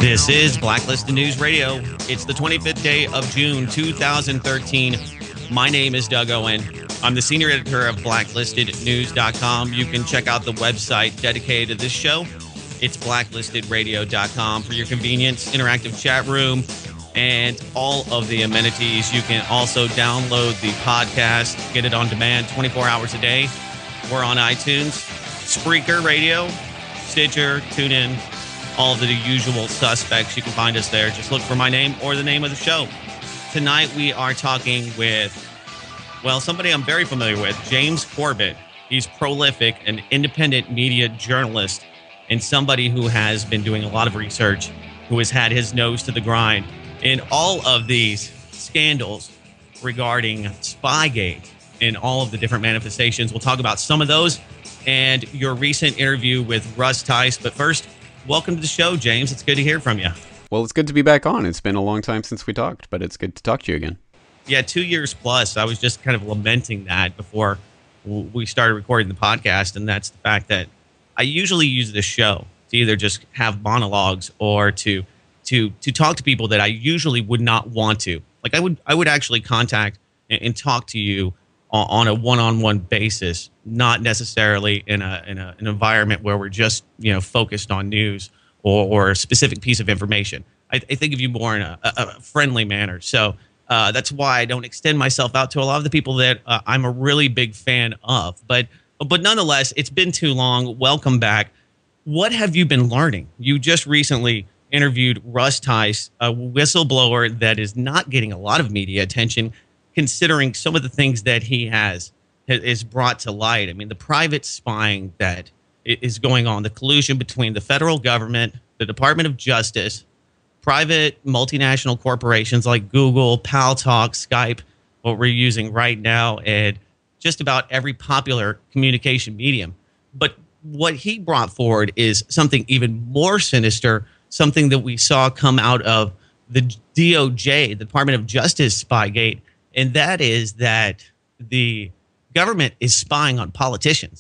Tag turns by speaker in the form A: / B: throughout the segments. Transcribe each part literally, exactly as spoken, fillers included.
A: This is Blacklisted News Radio. It's the twenty-fifth day of June, two thousand thirteen. My name is Doug Owen. I'm the senior editor of blacklisted news dot com. You can check out the website dedicated to this show. It's blacklisted radio dot com for your convenience, interactive chat room, and all of the amenities. You can also download the podcast, get it on demand twenty-four hours a day. We're on iTunes, Spreaker Radio, Stitcher, TuneIn, all of the usual suspects. You can find us there. Just look for my name or the name of the show. Tonight we are talking with, well, somebody I'm very familiar with, James Corbett. He's prolific, an independent media journalist, and somebody who has been doing a lot of research, who has had his nose to the grind in all of these scandals regarding Spygate and all of the different manifestations. We'll talk about some of those and your recent interview with Russ Tice. But first, welcome to the show, James. It's good to hear from you.
B: Well, it's good to be back on. It's been a long time since we talked, but it's good to talk to you again.
A: Yeah, two years plus. I was just kind of lamenting that before we started recording the podcast, and that's the fact that I usually use this show to either just have monologues or to to to talk to people that I usually would not want to. Like I would I would actually contact and, and talk to you on, on a one-on-one basis, not necessarily in a in a, an environment where we're just, you know, focused on news or, or a specific piece of information. I, I think of you more in a, a, a friendly manner. So uh, that's why I don't extend myself out to a lot of the people that uh, I'm a really big fan of. But but nonetheless, it's been too long. Welcome back. What have you been learning? You just recently interviewed Russ Tice, a whistleblower that is not getting a lot of media attention, considering some of the things that he has is brought to light. I mean, the private spying that is going on, the collusion between the federal government, the Department of Justice, private multinational corporations like Google, Paltalk, Skype, what we're using right now, and just about every popular communication medium. But what he brought forward is something even more sinister, something that we saw come out of the D O J, the Department of Justice Spygate, and that is that the government is spying on politicians.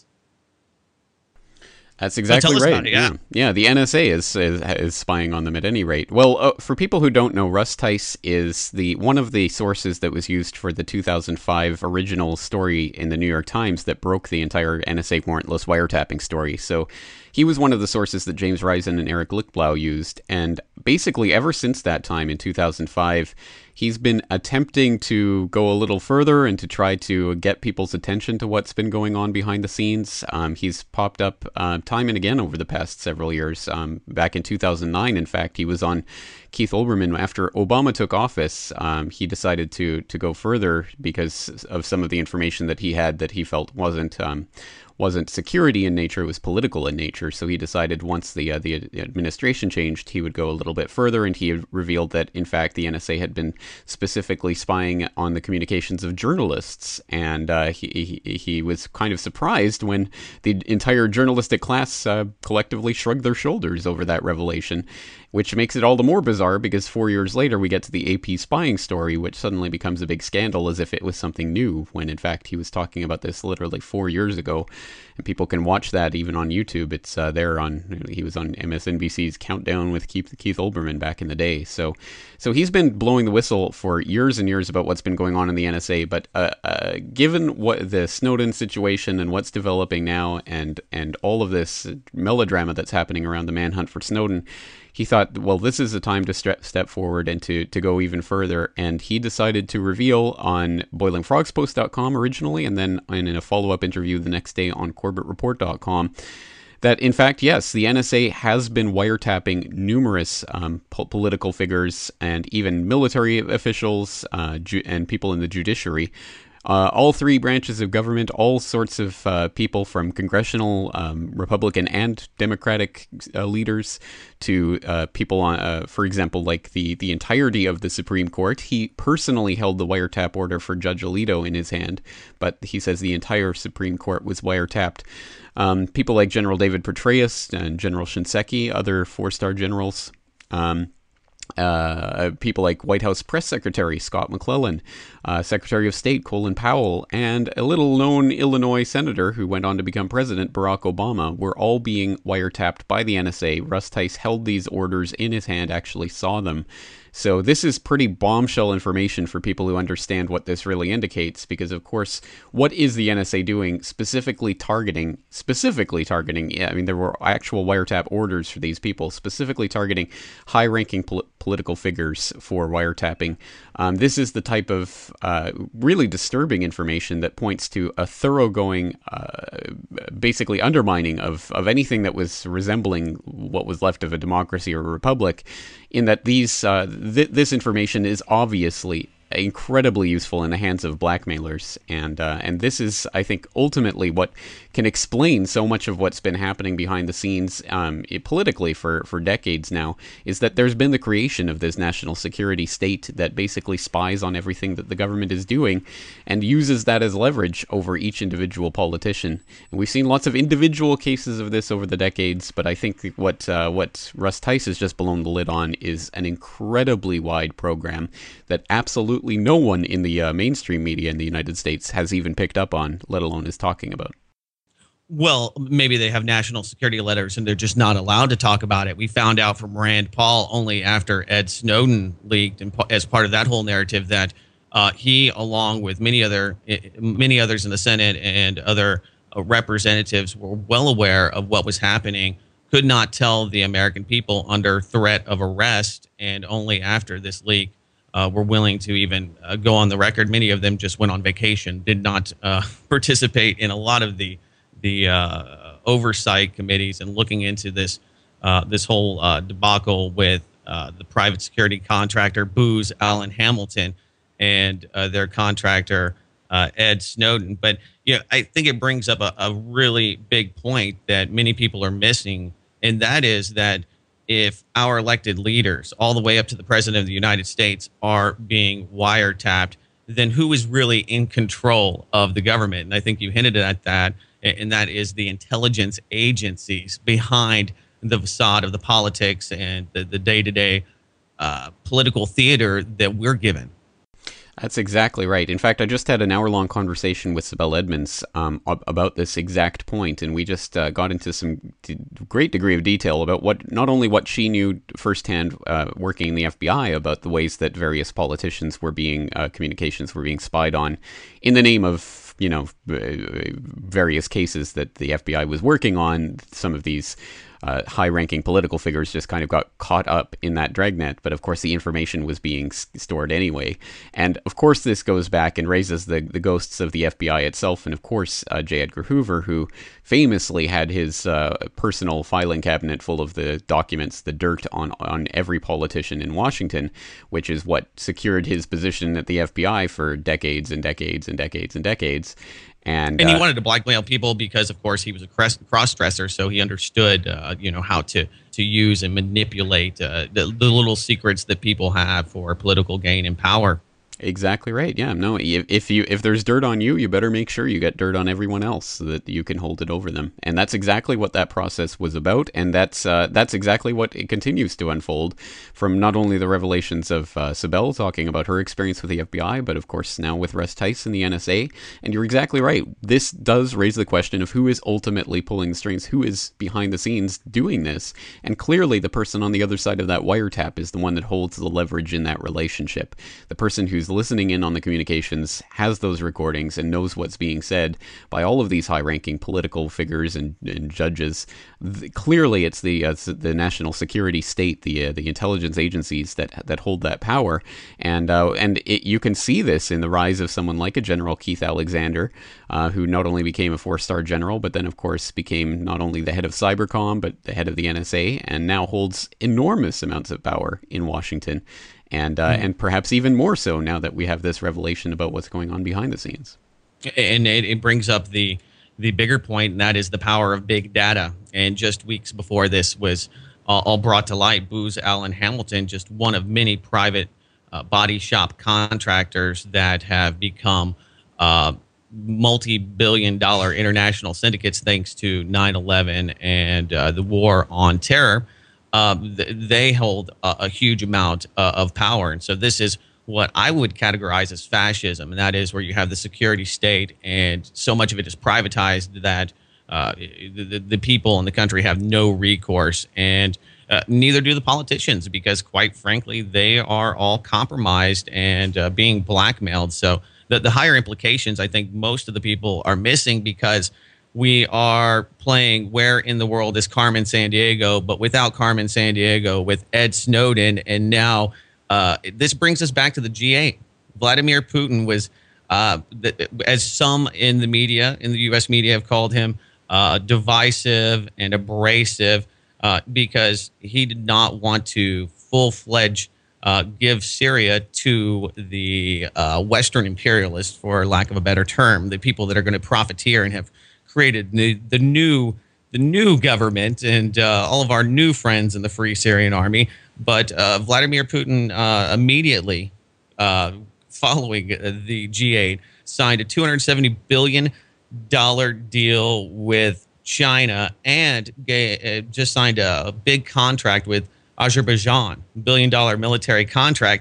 B: That's exactly
A: so
B: right.
A: It, yeah.
B: yeah, yeah. The N S A is, is is spying on them at any rate. Well, uh, for people who don't know, Russ Tice is the one of the sources that was used for the two thousand five original story in the New York Times that broke the entire N S A warrantless wiretapping story. So he was one of the sources that James Risen and Eric Lichtblau used, and basically ever since that time in two thousand five, he's been attempting to go a little further and to try to get people's attention to what's been going on behind the scenes. Um, he's popped up uh, time and again over the past several years. Um, back in two thousand nine, in fact, he was on Keith Olbermann. After Obama took office, um, he decided to to go further because of some of the information that he had that he felt wasn't um, wasn't security in nature, it was political in nature. So he decided once the uh, the administration changed, he would go a little bit further, and he had revealed that, in fact, the N S A had been specifically spying on the communications of journalists. And uh, he, he he was kind of surprised when the entire journalistic class uh, collectively shrugged their shoulders over that revelation, which makes it all the more bizarre because four years later we get to the A P spying story, which suddenly becomes a big scandal as if it was something new, when in fact he was talking about this literally four years ago. And people can watch that even on YouTube. It's uh, there on, he was on M S N B C's Countdown with Keith, Keith Olbermann back in the day. So so he's been blowing the whistle for years and years about what's been going on in the N S A. But uh, uh, given what the Snowden situation and what's developing now, and, and all of this melodrama that's happening around the manhunt for Snowden, he thought, well, this is the time to step step forward and to, to go even further. And he decided to reveal on boiling frogs post dot com originally, and then in a follow-up interview the next day on corbett report dot com, that in fact, yes, the N S A has been wiretapping numerous um, po- political figures and even military officials uh, ju- and people in the judiciary. Uh, all three branches of government, all sorts of uh, people from congressional, um, Republican and Democratic uh, leaders to uh, people on, uh, for example, like the, the entirety of the Supreme Court. He personally held the wiretap order for Judge Alito in his hand, but he says the entire Supreme Court was wiretapped. Um, people like General David Petraeus and General Shinseki, other four-star generals. Um, Uh, people like White House Press Secretary Scott McClellan, uh, Secretary of State Colin Powell, and a little-known Illinois senator who went on to become president, Barack Obama, were all being wiretapped by the N S A. Russ Tice held these orders in his hand, actually saw them. So this is pretty bombshell information for people who understand what this really indicates, because of course, what is the N S A doing specifically targeting, specifically targeting, yeah, I mean, there were actual wiretap orders for these people, specifically targeting high-ranking pol- political figures for wiretapping. Um, this is the type of uh, really disturbing information that points to a thoroughgoing, uh, basically undermining of, of anything that was resembling what was left of a democracy or a republic, in that these uh, th- this information is obviously incredibly useful in the hands of blackmailers, and uh, and this is, I think, ultimately what can explain so much of what's been happening behind the scenes um, it, politically for, for decades now, is that there's been the creation of this national security state that basically spies on everything that the government is doing and uses that as leverage over each individual politician. And we've seen lots of individual cases of this over the decades, but I think what uh, what Russ Tice has just blown the lid on is an incredibly wide program that absolutely Absolutely no one in the uh, mainstream media in the United States has even picked up on, let alone is talking about.
A: Well, maybe they have national security letters and they're just not allowed to talk about it. We found out from Rand Paul only after Ed Snowden leaked, and as part of that whole narrative, that uh, he, along with many other many others in the Senate and other uh, representatives, were well aware of what was happening, could not tell the American people under threat of arrest, and only after this leak Uh, were willing to even uh, go on the record. Many of them just went on vacation, did not uh, participate in a lot of the the uh, oversight committees and looking into this uh, this whole uh, debacle with uh, the private security contractor Booz Allen Hamilton and uh, their contractor uh, Ed Snowden. But yeah, I think it brings up a, a really big point that many people are missing, and that is that if our elected leaders, all the way up to the president of the United States, are being wiretapped, then who is really in control of the government? And I think you hinted at that, and that is the intelligence agencies behind the facade of the politics and the, the day-to-day uh, political theater that we're given.
B: That's exactly right. In fact, I just had an hour-long conversation with Sibel Edmonds um, about this exact point, and we just uh, got into some d- great degree of detail about what not only what she knew firsthand uh, working in the F B I about the ways that various politicians were being, uh, communications were being spied on in the name of, you know, various cases that the F B I was working on. Some of these Uh, high-ranking political figures just kind of got caught up in that dragnet, but of course the information was being s- stored anyway. And of course this goes back and raises the, the ghosts of the F B I itself, and of course uh, J. Edgar Hoover, who famously had his uh, personal filing cabinet full of the documents, the dirt on, on every politician in Washington, which is what secured his position at the F B I for decades and decades and decades and decades. And,
A: and he
B: uh,
A: wanted to blackmail people because, of course, he was a cross-dresser, so he understood, uh, you know, how to to use and manipulate uh, the, the little secrets that people have for political gain and power.
B: Exactly right. Yeah. No. If, if you if there's dirt on you, you better make sure you get dirt on everyone else so that you can hold it over them. And that's exactly what that process was about. And that's uh, that's exactly what it continues to unfold from not only the revelations of uh, Sibel talking about her experience with the F B I, but of course now with Russ Tice and the N S A. And you're exactly right. This does raise the question of who is ultimately pulling the strings, who is behind the scenes doing this. And clearly, the person on the other side of that wiretap is the one that holds the leverage in that relationship. The person who's listening in on the communications has those recordings and knows what's being said by all of these high-ranking political figures and, and judges. The, clearly, it's the uh, the national security state, the uh, the intelligence agencies that that hold that power, and uh, and it, you can see this in the rise of someone like a General Keith Alexander, uh, who not only became a four-star general, but then of course became not only the head of Cybercom, but the head of the N S A, and now holds enormous amounts of power in Washington. And uh, mm. and perhaps even more so now that we have this revelation about what's going on behind the scenes.
A: And it, it brings up the the bigger point, and that is the power of big data. And just weeks before this was uh, all brought to light, Booz Allen Hamilton, just one of many private uh, body shop contractors that have become uh, multi-billion dollar international syndicates thanks to nine eleven and uh, the war on terror. um, th- they hold a, a huge amount uh, of power. And so this is what I would categorize as fascism, and that is where you have the security state, and so much of it is privatized that uh, the, the people in the country have no recourse, and uh, neither do the politicians, because quite frankly, they are all compromised and uh, being blackmailed. So the, the higher implications, I think most of the people are missing, because we are playing where in the world is Carmen Sandiego, but without Carmen Sandiego, with Ed Snowden, and now Uh, this brings us back to the G eight. Vladimir Putin was, uh, the, as some in the media, in the U S media, have called him, uh, divisive and abrasive, uh, because he did not want to full-fledged uh, give Syria to the uh, Western imperialists, for lack of a better term, the people that are going to profiteer and have created the, the new the new government and uh, all of our new friends in the Free Syrian Army. But uh, Vladimir Putin uh, immediately, uh, following the G eight, signed a two hundred seventy billion dollars deal with China, and gave, uh, just signed a, a big contract with Azerbaijan, billion dollar military contract.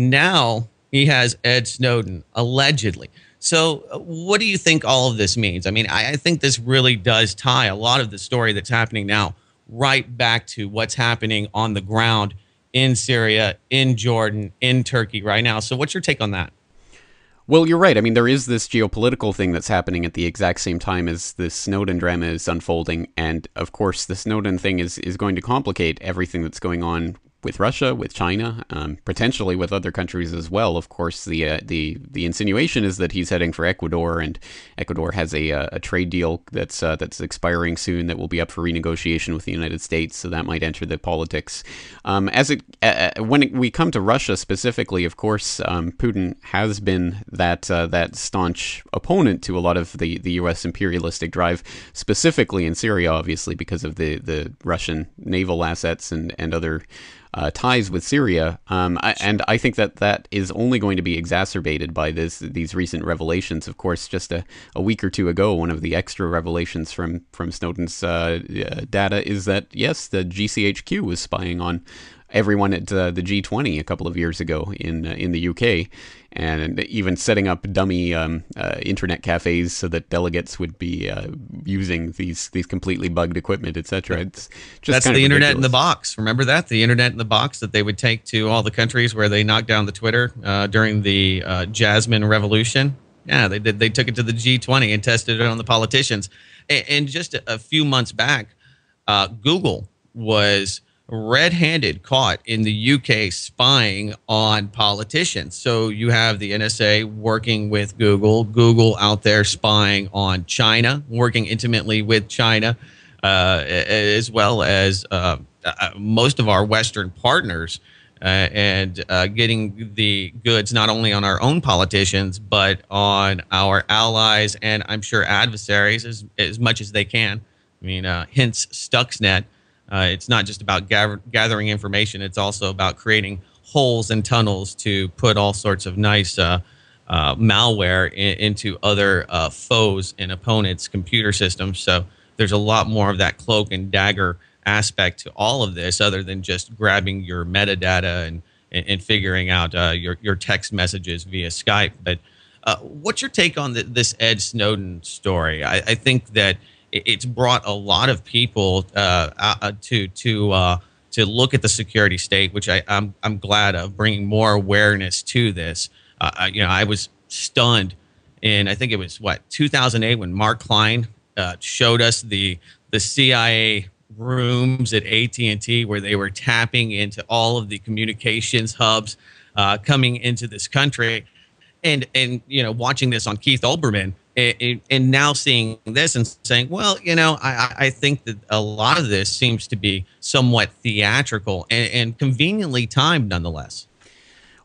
A: Now he has Ed Snowden, allegedly. So uh, what do you think all of this means? I mean, I, I think this really does tie a lot of the story that's happening now right back to what's happening on the ground in Syria, in Jordan, in Turkey right now. So what's your take on that?
B: Well, you're right. I mean, there is this geopolitical thing that's happening at the exact same time as this Snowden drama is unfolding. And of course, the Snowden thing is, is going to complicate everything that's going on with Russia, with China, um, potentially with other countries as well. Of course, the uh, the the insinuation is that he's heading for Ecuador, and Ecuador has a uh, a trade deal that's uh, that's expiring soon that will be up for renegotiation with the United States. So that might enter the politics. Um, as it uh, when it, we come to Russia specifically, of course, um, Putin has been that uh, that staunch opponent to a lot of the, the U S imperialistic drive, specifically in Syria, obviously because of the, the Russian naval assets and and other Uh, ties with Syria, um, I, and I think that that is only going to be exacerbated by this these recent revelations. Of course, just a, a week or two ago, one of the extra revelations from from Snowden's uh, uh, data is that yes, the G C H Q was spying on everyone at uh, the G twenty a couple of years ago in uh, in the U K, and even setting up dummy um, uh, internet cafes so that delegates would be uh, using these these completely bugged equipment, et cetera. It's just
A: That's
B: kind
A: the
B: of
A: internet in
B: ridiculous.
A: the box. Remember that? The internet in the box that they would take to all the countries where they knocked down the Twitter uh, during the uh, Jasmine Revolution. Yeah, they did. They took it to the G twenty and tested it on the politicians. And, and just a, a few months back, uh, Google was red-handed caught in the U K spying on politicians. So you have the N S A working with Google, Google out there spying on China, working intimately with China, uh, as well as uh, uh, most of our Western partners, uh, and uh, getting the goods not only on our own politicians, but on our allies and I'm sure adversaries as, as much as they can. I mean, uh, hence Stuxnet. Uh, it's not just about gather, gathering information. It's also about creating holes and tunnels to put all sorts of nice uh, uh, malware in, into other uh, foes and opponents' computer systems. So there's a lot more of that cloak and dagger aspect to all of this, other than just grabbing your metadata and, and, and figuring out uh, your, your text messages via Skype. But uh, what's your take on the, this Ed Snowden story? I, I think that it's brought a lot of people uh, uh, to to uh, to look at the security state, which I, I'm I'm glad of, bringing more awareness to this. Uh, I, you know, I was stunned in I think it was what two thousand eight when Mark Klein uh, showed us the the C I A rooms at A T and T where they were tapping into all of the communications hubs uh, coming into this country, and and you know, watching this on Keith Olbermann. And, and now seeing this and saying, well, you know, I, I think that a lot of this seems to be somewhat theatrical and, and conveniently timed nonetheless.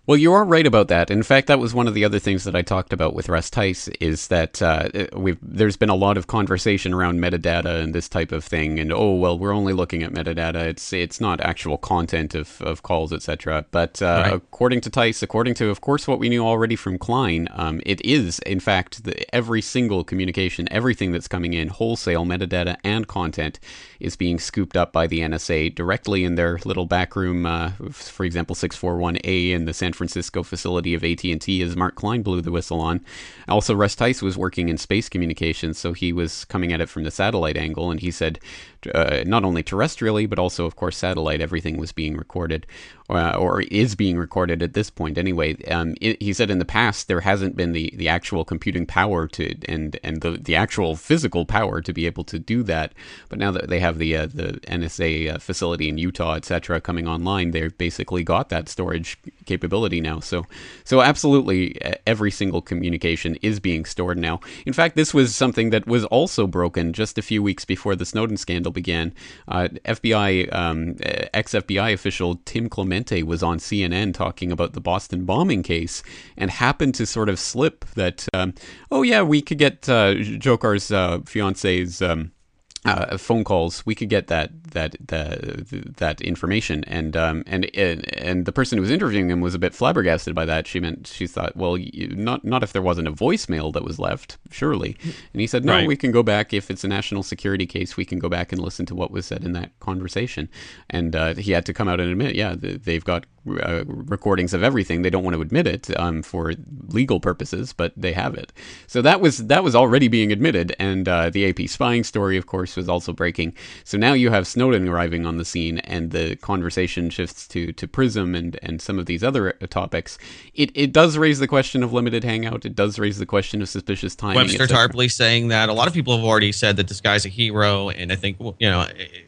B: Well, you are right about that. In fact, that was one of the other things that I talked about with Russ Tice is that uh, we've there's been a lot of conversation around metadata and this type of thing. And oh, well, we're only looking at metadata. It's it's not actual content of, of calls, et cetera. But uh, right. according to Tice, according to, of course, what we knew already from Klein, um, it is, in fact, the, every single communication, everything that's coming in, wholesale metadata and content, is being scooped up by the N S A directly in their little backroom, uh, for example, six forty-one A in the San Francisco facility of A T and T, as Mark Klein blew the whistle on. Also, Russ Tice was working in space communications, so he was coming at it from the satellite angle, and he said uh, not only terrestrially, but also, of course, satellite, everything was being recorded, uh, or is being recorded at this point anyway. Um, it, he said in the past there hasn't been the, the actual computing power to and and the, the actual physical power to be able to do that, but now that they have the uh, the N S A uh, facility in Utah, et cetera, coming online, they've basically got that storage capability now. So, so absolutely, every single communication is being stored now. In fact, this was something that was also broken just a few weeks before the Snowden scandal began. Uh, F B I, um, ex-F B I official Tim Clemente was on C N N talking about the Boston bombing case and happened to sort of slip that, um, oh yeah, we could get uh, Djokar's uh, fiance's um, Uh, phone calls. We could get that that that that information, and um and and the person who was interviewing him was a bit flabbergasted by that. She meant she thought, well, you, not not if there wasn't a voicemail that was left, surely. And he said, no, right. We can go back if it's a national security case. We can go back and listen to what was said in that conversation. And uh, he had to come out and admit, yeah, they've got uh, recordings of everything. They don't want to admit it um for legal purposes, but they have it. So that was that was already being admitted, and uh, the A P spying story, of course, was also breaking. So now you have Snowden arriving on the scene, and the conversation shifts to to PRISM and and some of these other topics. It it does raise the question of limited hangout. It does raise the question of suspicious timing.
A: Webster Tarpley saying that. A lot of people have already said that this guy's a hero, and I think, you know,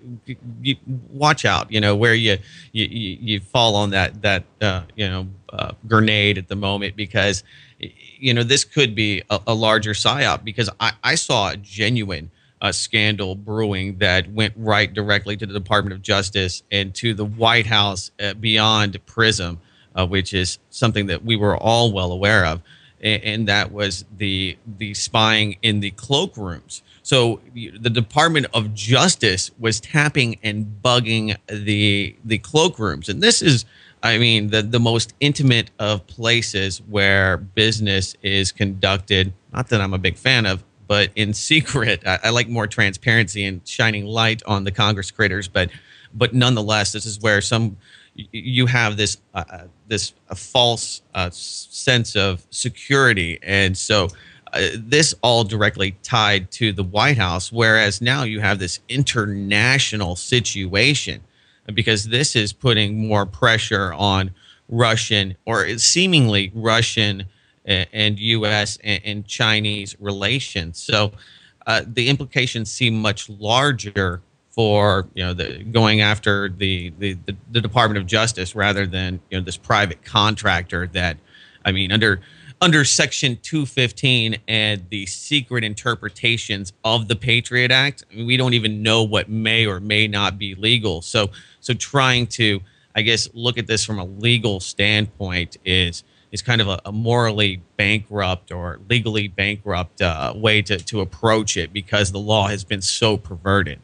A: you, watch out, you know, where you you, you fall on that that uh, you know uh, grenade at the moment, because you know this could be a, a larger psyop, because I, I saw a genuine a scandal brewing that went right directly to the Department of Justice and to the White House uh, beyond PRISM, uh, which is something that we were all well aware of, and, and that was the the spying in the cloakrooms. So the Department of Justice was tapping and bugging the the cloakrooms, and this is, I mean, the the most intimate of places where business is conducted. Not that I'm a big fan of, but in secret. I, I like more transparency and shining light on the Congress critters, but but nonetheless, this is where some you have this uh, this a false uh, sense of security, and so uh, this all directly tied to the White House. Whereas now you have this international situation, because this is putting more pressure on Russian or seemingly Russian and U S and Chinese relations. So uh, the implications seem much larger for, you know, the going after the, the, the, the Department of Justice rather than, you know, this private contractor that, I mean, under under Section two fifteen and the secret interpretations of the Patriot Act, I mean, we don't even know what may or may not be legal. So so trying to, I guess, look at this from a legal standpoint is is kind of a, a morally bankrupt or legally bankrupt uh, way to, to approach it, because the law has been so perverted.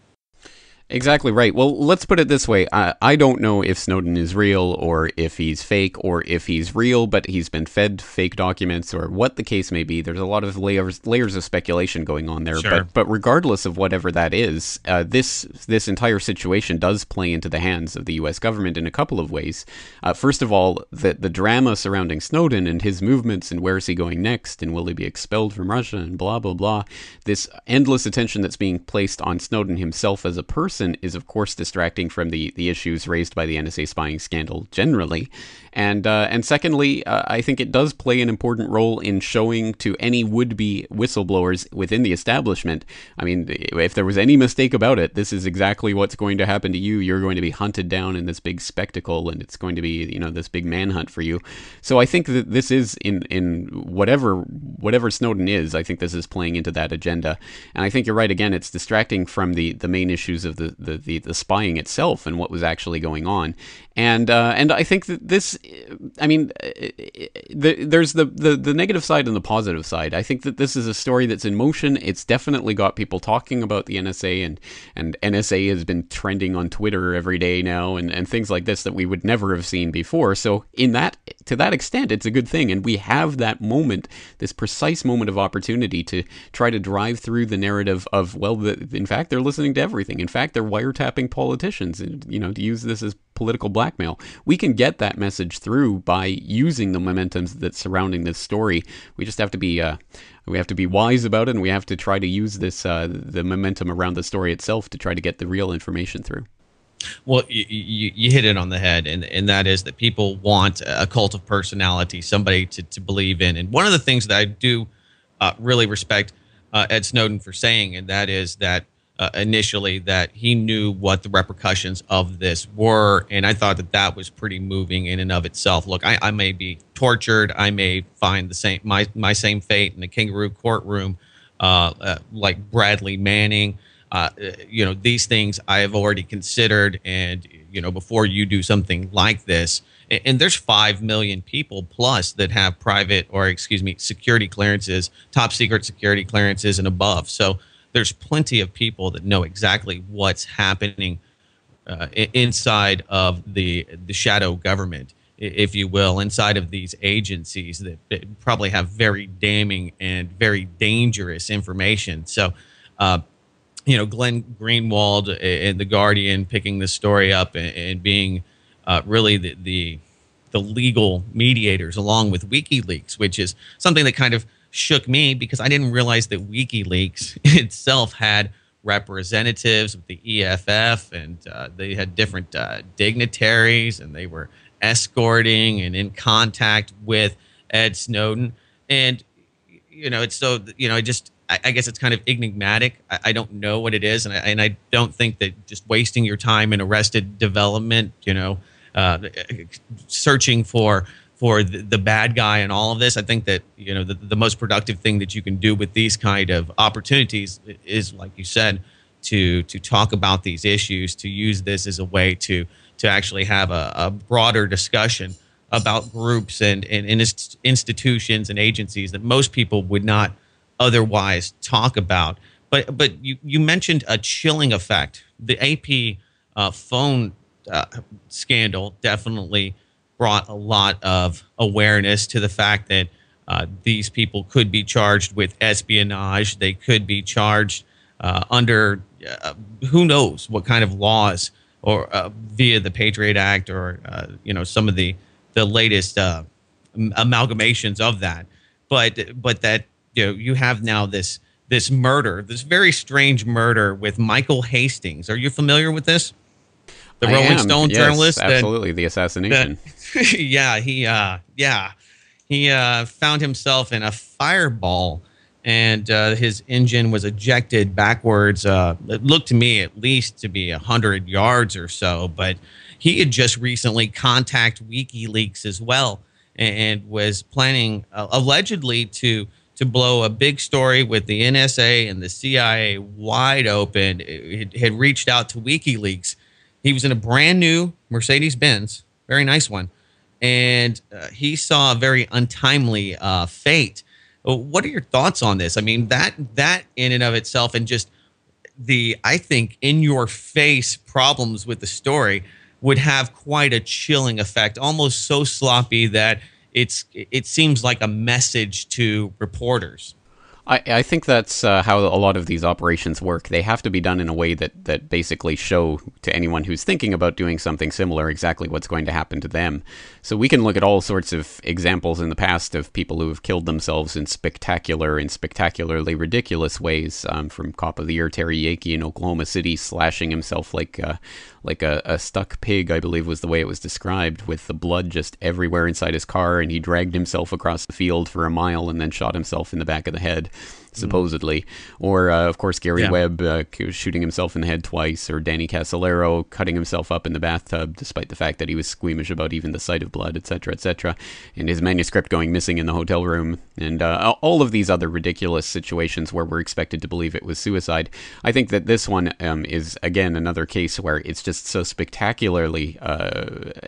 B: Exactly right. Well, let's put it this way. I, I don't know if Snowden is real or if he's fake, or if he's real but he's been fed fake documents, or what the case may be. There's a lot of layers layers of speculation going on there.
A: Sure.
B: But but regardless of whatever that is, uh, this this entire situation does play into the hands of the U S government in a couple of ways. Uh, first of all, the the drama surrounding Snowden and his movements and where is he going next, and will he be expelled from Russia, and blah blah blah. This endless attention that's being placed on Snowden himself as a person is, of course, distracting from the, the issues raised by the N S A spying scandal generally. And uh, and secondly, uh, I think it does play an important role in showing to any would-be whistleblowers within the establishment. I mean, if there was any mistake about it, this is exactly what's going to happen to you. You're going to be hunted down in this big spectacle, and it's going to be, you know, this big manhunt for you. So I think that this is, in in whatever whatever Snowden is, I think this is playing into that agenda. And I think you're right. Again, it's distracting from the, the main issues of the, the, the, the spying itself and what was actually going on. And uh, and I think that this I mean, the, there's the, the, the negative side and the positive side. I think that this is a story that's in motion. It's definitely got people talking about the N S A, and, and N S A has been trending on Twitter every day now, and, and things like this that we would never have seen before. So in that, to that extent, it's a good thing. And we have that moment, this precise moment of opportunity to try to drive through the narrative of, well, the, in fact, they're listening to everything. In fact, they're wiretapping politicians, and, you know, to use this as political blackmail. We can get that message through by using the momentums that's surrounding this story. We just have to be uh, we have to be wise about it, and we have to try to use this uh, the momentum around the story itself to try to get the real information through.
A: Well, you, you, you hit it on the head, and, and that is that people want a cult of personality, somebody to, to believe in. And one of the things that I do uh, really respect uh, Ed Snowden for saying, and that is that Uh, initially that he knew what the repercussions of this were, and I thought that that was pretty moving in and of itself. Look, I, I may be tortured, I may find the same my my same fate in the kangaroo courtroom, uh, uh, like Bradley Manning. Uh, you know, these things I have already considered, and you know, before you do something like this, and, and there's five million people plus that have private, or excuse me, security clearances, top secret security clearances, and above. So there's plenty of people that know exactly what's happening uh, inside of the the shadow government, if you will, inside of these agencies that, that probably have very damning and very dangerous information. So, uh, you know, Glenn Greenwald and The Guardian picking this story up and, and being uh, really the, the the legal mediators along with WikiLeaks, which is something that kind of shook me because I didn't realize that WikiLeaks itself had representatives with the E F F, and uh, they had different uh, dignitaries, and they were escorting and in contact with Ed Snowden. And, you know, it's so, you know, I just, I, I guess it's kind of enigmatic. I, I don't know what it is. And I, and I don't think that just wasting your time in Arrested Development, you know, uh, searching for for the, the bad guy and all of this. I think that, you know, the, the most productive thing that you can do with these kind of opportunities is, like you said, to to talk about these issues, to use this as a way to to actually have a, a broader discussion about groups and, and, and institutions and agencies that most people would not otherwise talk about. But but you, you mentioned a chilling effect. The A P uh, phone uh, scandal definitely brought a lot of awareness to the fact that uh, these people could be charged with espionage. They could be charged uh, under uh, who knows what kind of laws, or uh, via the Patriot Act, or uh, you know, some of the the latest uh, amalgamations of that. But but that, you know, you have now this this murder, this very strange murder with Michael Hastings. Are you familiar with this? The
B: I
A: Rolling
B: am.
A: Stone
B: yes,
A: journalist.
B: Absolutely,
A: that,
B: the assassination.
A: That, yeah, he uh, yeah he uh, found himself in a fireball, and uh, his engine was ejected backwards. Uh, it looked to me at least to be a hundred yards or so. But he had just recently contacted WikiLeaks as well, and, and was planning uh, allegedly to to blow a big story with the N S A and the C I A wide open. It, it had reached out to WikiLeaks. He was in a brand new Mercedes-Benz, very nice one, and uh, he saw a very untimely uh, fate. What are your thoughts on this? I mean, that that in and of itself, and just the, I think, in-your-face problems with the story would have quite a chilling effect, almost so sloppy that it's it seems like a message to reporters.
B: I, I think that's uh, how a lot of these operations work. They have to be done in a way that, that basically show to anyone who's thinking about doing something similar exactly what's going to happen to them. So we can look at all sorts of examples in the past of people who have killed themselves in spectacular and spectacularly ridiculous ways. Um, from Cop of the Year Terry Yakey in Oklahoma City slashing himself like uh, like a, a stuck pig, I believe was the way it was described, with the blood just everywhere inside his car, and he dragged himself across the field for a mile and then shot himself in the back of the head. supposedly. Mm. Or, uh, of course, Gary
A: yeah.
B: Webb uh, shooting himself in the head twice, or Danny Casolaro cutting himself up in the bathtub, despite the fact that he was squeamish about even the sight of blood, et cetera, et cetera, and his manuscript going missing in the hotel room, and uh, all of these other ridiculous situations where we're expected to believe it was suicide. I think that this one um, is, again, another case where it's just so spectacularly, uh,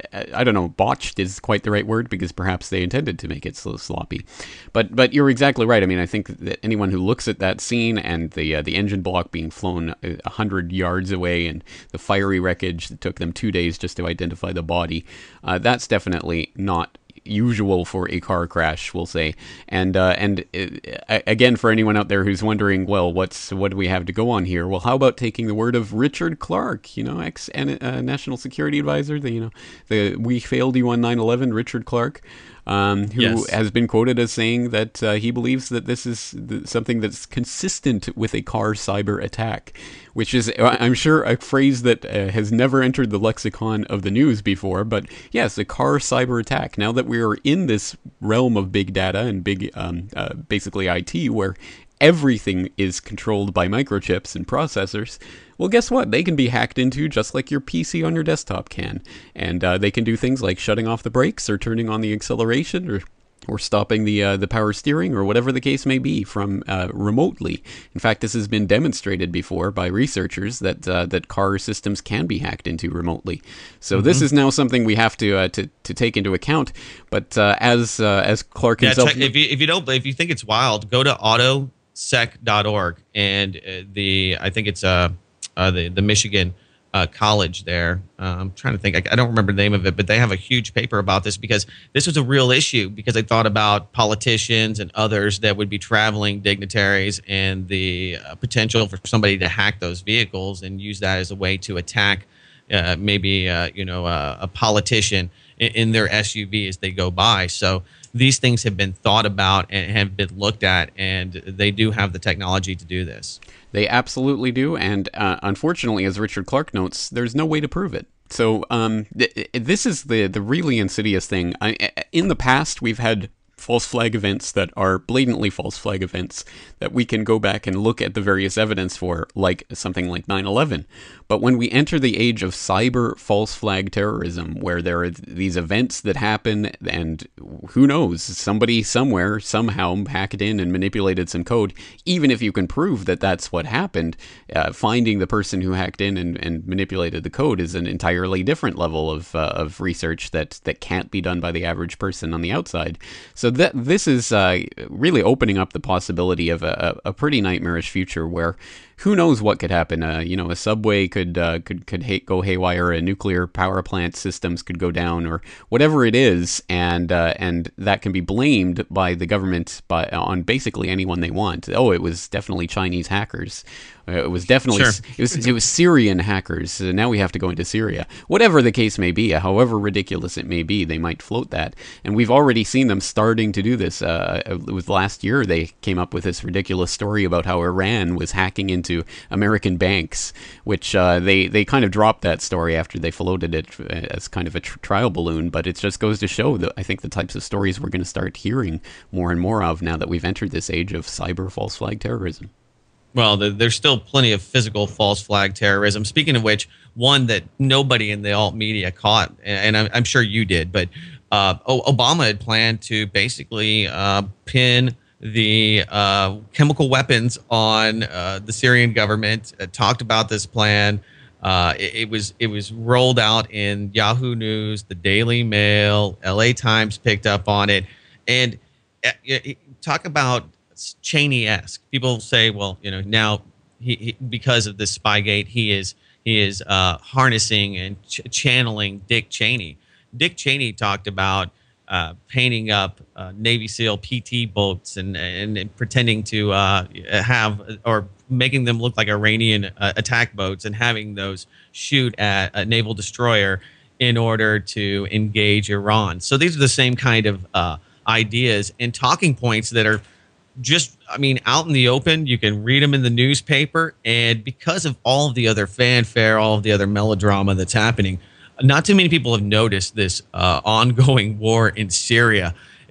B: I don't know, botched is quite the right word, because perhaps they intended to make it so sloppy. But but you're exactly right. I mean, I think that anyone who looks at that scene and the uh, the engine block being flown a hundred yards away and the fiery wreckage that took them two days just to identify the body, uh, that's definitely not usual for a car crash, we'll say. And uh, and uh, again, for anyone out there who's wondering, well, what's what do we have to go on here? Well, how about taking the word of Richard Clarke, you know, ex uh, National Security Advisor, the you know the we failed you on nine eleven, Richard Clarke. Um, who yes. has been quoted as saying that uh, he believes that this is th- something that's consistent with a car cyber attack, which is, I'm sure, a phrase that uh, has never entered the lexicon of the news before. But yes, a car cyber attack. Now that we are in this realm of big data and big, um, uh, basically I T, where everything is controlled by microchips and processors, well, guess what? They can be hacked into just like your P C on your desktop can. And uh, they can do things like shutting off the brakes or turning on the acceleration or or stopping the uh, the power steering or whatever the case may be from uh, remotely. In fact, this has been demonstrated before by researchers that uh, that car systems can be hacked into remotely. So mm-hmm. this is now something we have to uh, to, to take into account. But uh, as uh, as Clarke
A: yeah,
B: himself,
A: check, if you if you don't if you think it's wild, go to autosec dot org and uh, the I think it's uh, uh the the Michigan Uh, college there. Uh, I'm trying to think. I, I don't remember the name of it, but they have a huge paper about this because this was a real issue because they thought about politicians and others that would be traveling dignitaries and the uh, potential for somebody to hack those vehicles and use that as a way to attack uh, maybe uh, you know uh, a politician in, in their S U V as they go by. So these things have been thought about and have been looked at, and they do have the technology to do this.
B: They absolutely do, and uh, unfortunately, as Richard Clarke notes, there's no way to prove it. So um, th- this is the the really insidious thing. I, in the past, we've had false flag events that are blatantly false flag events that we can go back and look at the various evidence for, like something like nine eleven. But when we enter the age of cyber false flag terrorism, where there are these events that happen and who knows, somebody somewhere somehow hacked in and manipulated some code, even if you can prove that that's what happened, uh, finding the person who hacked in and, and manipulated the code is an entirely different level of uh, of research that, that can't be done by the average person on the outside. So that this is uh, really opening up the possibility of a, a pretty nightmarish future where who knows what could happen. Uh, you know, a subway could uh, could could hay- go haywire, a nuclear power plant systems could go down, or whatever it is, and uh, and that can be blamed by the government by on basically anyone they want. Oh, it was definitely Chinese hackers. Uh, it was definitely
A: sure.
B: it was it was Syrian hackers. So now we have to go into Syria. Whatever the case may be, however ridiculous it may be, they might float that, and we've already seen them starting to do this. Uh, it was last year they came up with this ridiculous story about how Iran was hacking into American banks, which uh, they they kind of dropped that story after they floated it as kind of a tr- trial balloon. But it just goes to show that I think the types of stories we're going to start hearing more and more of now that we've entered this age of cyber false flag terrorism.
A: Well, there's still plenty of physical false flag terrorism. Speaking of which, one that nobody in the alt media caught, and I'm sure you did, but uh, Obama had planned to basically uh, pin the uh, chemical weapons on uh, the Syrian government. Uh, talked about this plan. Uh, it, it was it was rolled out in Yahoo News, the Daily Mail, L A Times picked up on it, and uh, talk about Cheney-esque. People say, well, you know, now he, he because of this Spygate, he is he is uh, harnessing and ch- channeling Dick Cheney. Dick Cheney talked about uh, painting up uh, Navy SEAL P T boats and, and and pretending to uh, have or making them look like Iranian uh, attack boats and having those shoot at a naval destroyer in order to engage Iran. So these are the same kind of uh, ideas and talking points that are just, I mean, out in the open. You can read them in the newspaper, and because of all of the other fanfare, all of the other melodrama that's happening, not too many people have noticed this uh, ongoing war in Syria.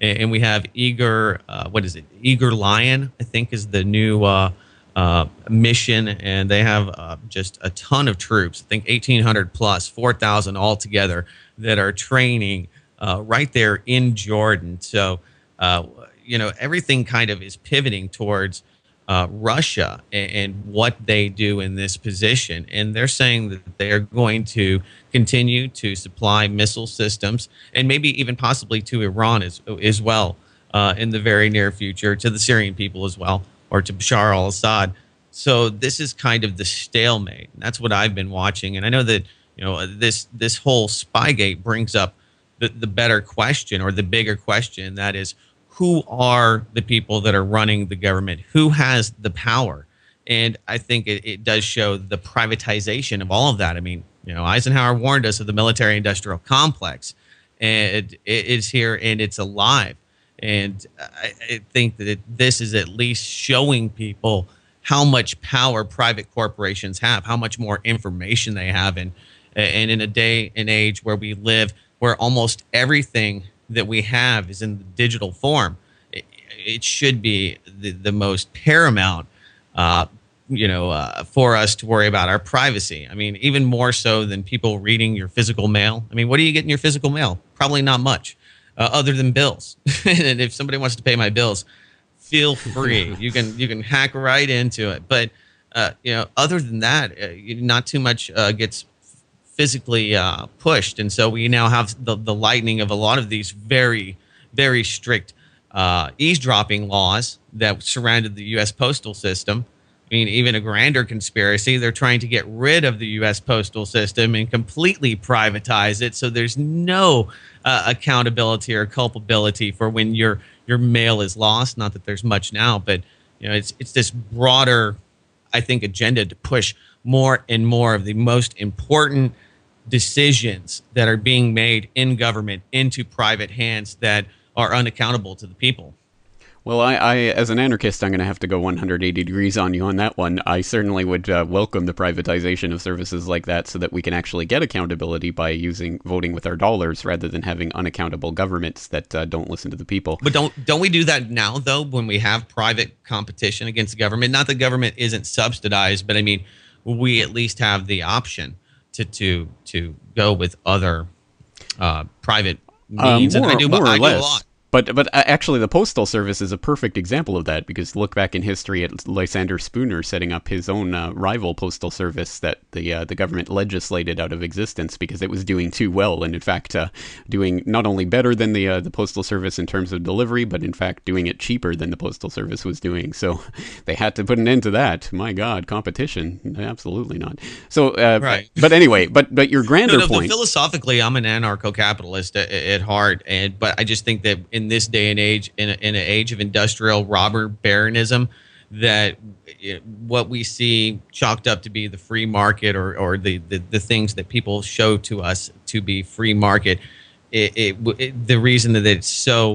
A: and, and we have Eager. Uh, what is it? Eager Lion, I think, is the new uh, uh, mission, and they have uh, just a ton of troops. I think eighteen hundred plus, four thousand altogether that are training uh, right there in Jordan. So, uh, you know, everything kind of is pivoting towards uh, Russia and, and what they do in this position. And they're saying that they are going to continue to supply missile systems and maybe even possibly to Iran as, as well uh, in the very near future, to the Syrian people as well, or to Bashar al-Assad. So this is kind of the stalemate. That's what I've been watching. And I know that, you know, this this whole Spygate brings up the, the better question, or the bigger question, that is, who are the people that are running the government? Who has the power? And I think it, it does show the privatization of all of that. I mean, you know, Eisenhower warned us of the military-industrial complex, and it, it's here and it's alive. And I, I think that it, this is at least showing people how much power private corporations have, how much more information they have. And, and in a day and age where we live, where almost everything that we have is in the digital form, it, it should be the, the most paramount, uh, you know, uh, for us to worry about our privacy. I mean, even more so than people reading your physical mail. I mean, what do you get in your physical mail? Probably not much, uh, other than bills. And if somebody wants to pay my bills, feel free. You can you can hack right into it. But uh, you know, other than that, uh, not too much uh, gets physically uh, pushed. And so we now have the, the lightening of a lot of these very, very strict uh, eavesdropping laws that surrounded the U S postal system. I mean, even a grander conspiracy, they're trying to get rid of the U S postal system and completely privatize it. So there's no uh, accountability or culpability for when your your mail is lost. Not that there's much now, but you know, it's it's this broader, I think, agenda to push more and more of the most important decisions that are being made in government into private hands that are unaccountable to the people.
B: Well, I, I, as an anarchist, I'm going to have to go one hundred eighty degrees on you on that one. I certainly would uh, welcome the privatization of services like that, so that we can actually get accountability by using voting with our dollars rather than having unaccountable governments that uh, don't listen to the people.
A: But don't don't we do that now, though, when we have private competition against the government? Not that government isn't subsidized, but I mean, we at least have the option to to to go with other uh, private means.
B: Uh, more,
A: and I do,
B: more or
A: I do
B: less.
A: a lot.
B: But but actually, the Postal Service is a perfect example of that, because look back in history at Lysander Spooner setting up his own uh, rival postal service that the uh, the government legislated out of existence because it was doing too well, and in fact uh, doing not only better than the uh, the Postal Service in terms of delivery, but in fact doing it cheaper than the Postal Service was doing. So they had to put an end to that. My God, competition? Absolutely not. So uh,
A: right.
B: But anyway, but but your grander
A: no, no,
B: point.
A: Philosophically, I'm an anarcho-capitalist at, at heart, and but I just think that in this day and age, in, a, in an age of industrial robber baronism, that it, what we see chalked up to be the free market, or, or the, the, the things that people show to us to be free market, it, it, it, the reason that it's so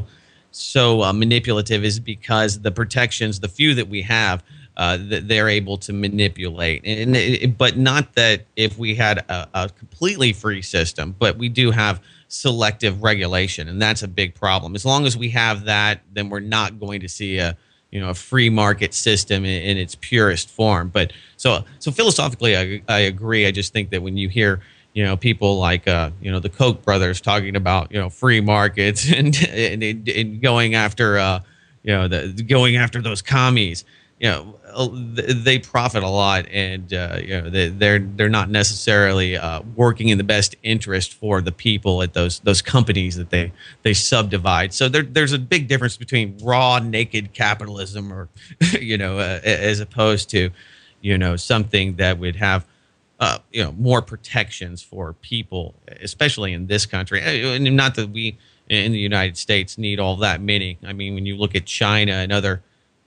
A: so uh, manipulative is because the protections, the few that we have, uh, that they're able to manipulate. And it, but not that if we had a, a completely free system, but we do have selective regulation, and that's a big problem. As long as we have that, then we're not going to see a you know a free market system in, in its purest form. But so so philosophically, I, I agree. I just think that when you hear you know people like uh, you know the Koch brothers talking about you know free markets and and, and going after uh, you know the going after those commies, you know they profit a lot, and uh, you know they, they're they're not necessarily uh, working in the best interest for the people at those those companies that they they subdivide. So there, there's a big difference between raw naked capitalism, or you know uh, as opposed to you know something that would have uh, you know more protections for people, especially in this country. And not that we in the United States need all that many. I mean, when you look at China and other,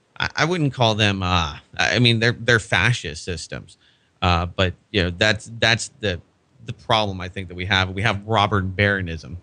A: I wouldn't call them. Uh, I mean, they're they're fascist systems, uh, but you know that's that's the the problem I think that we have. We have robber baronism.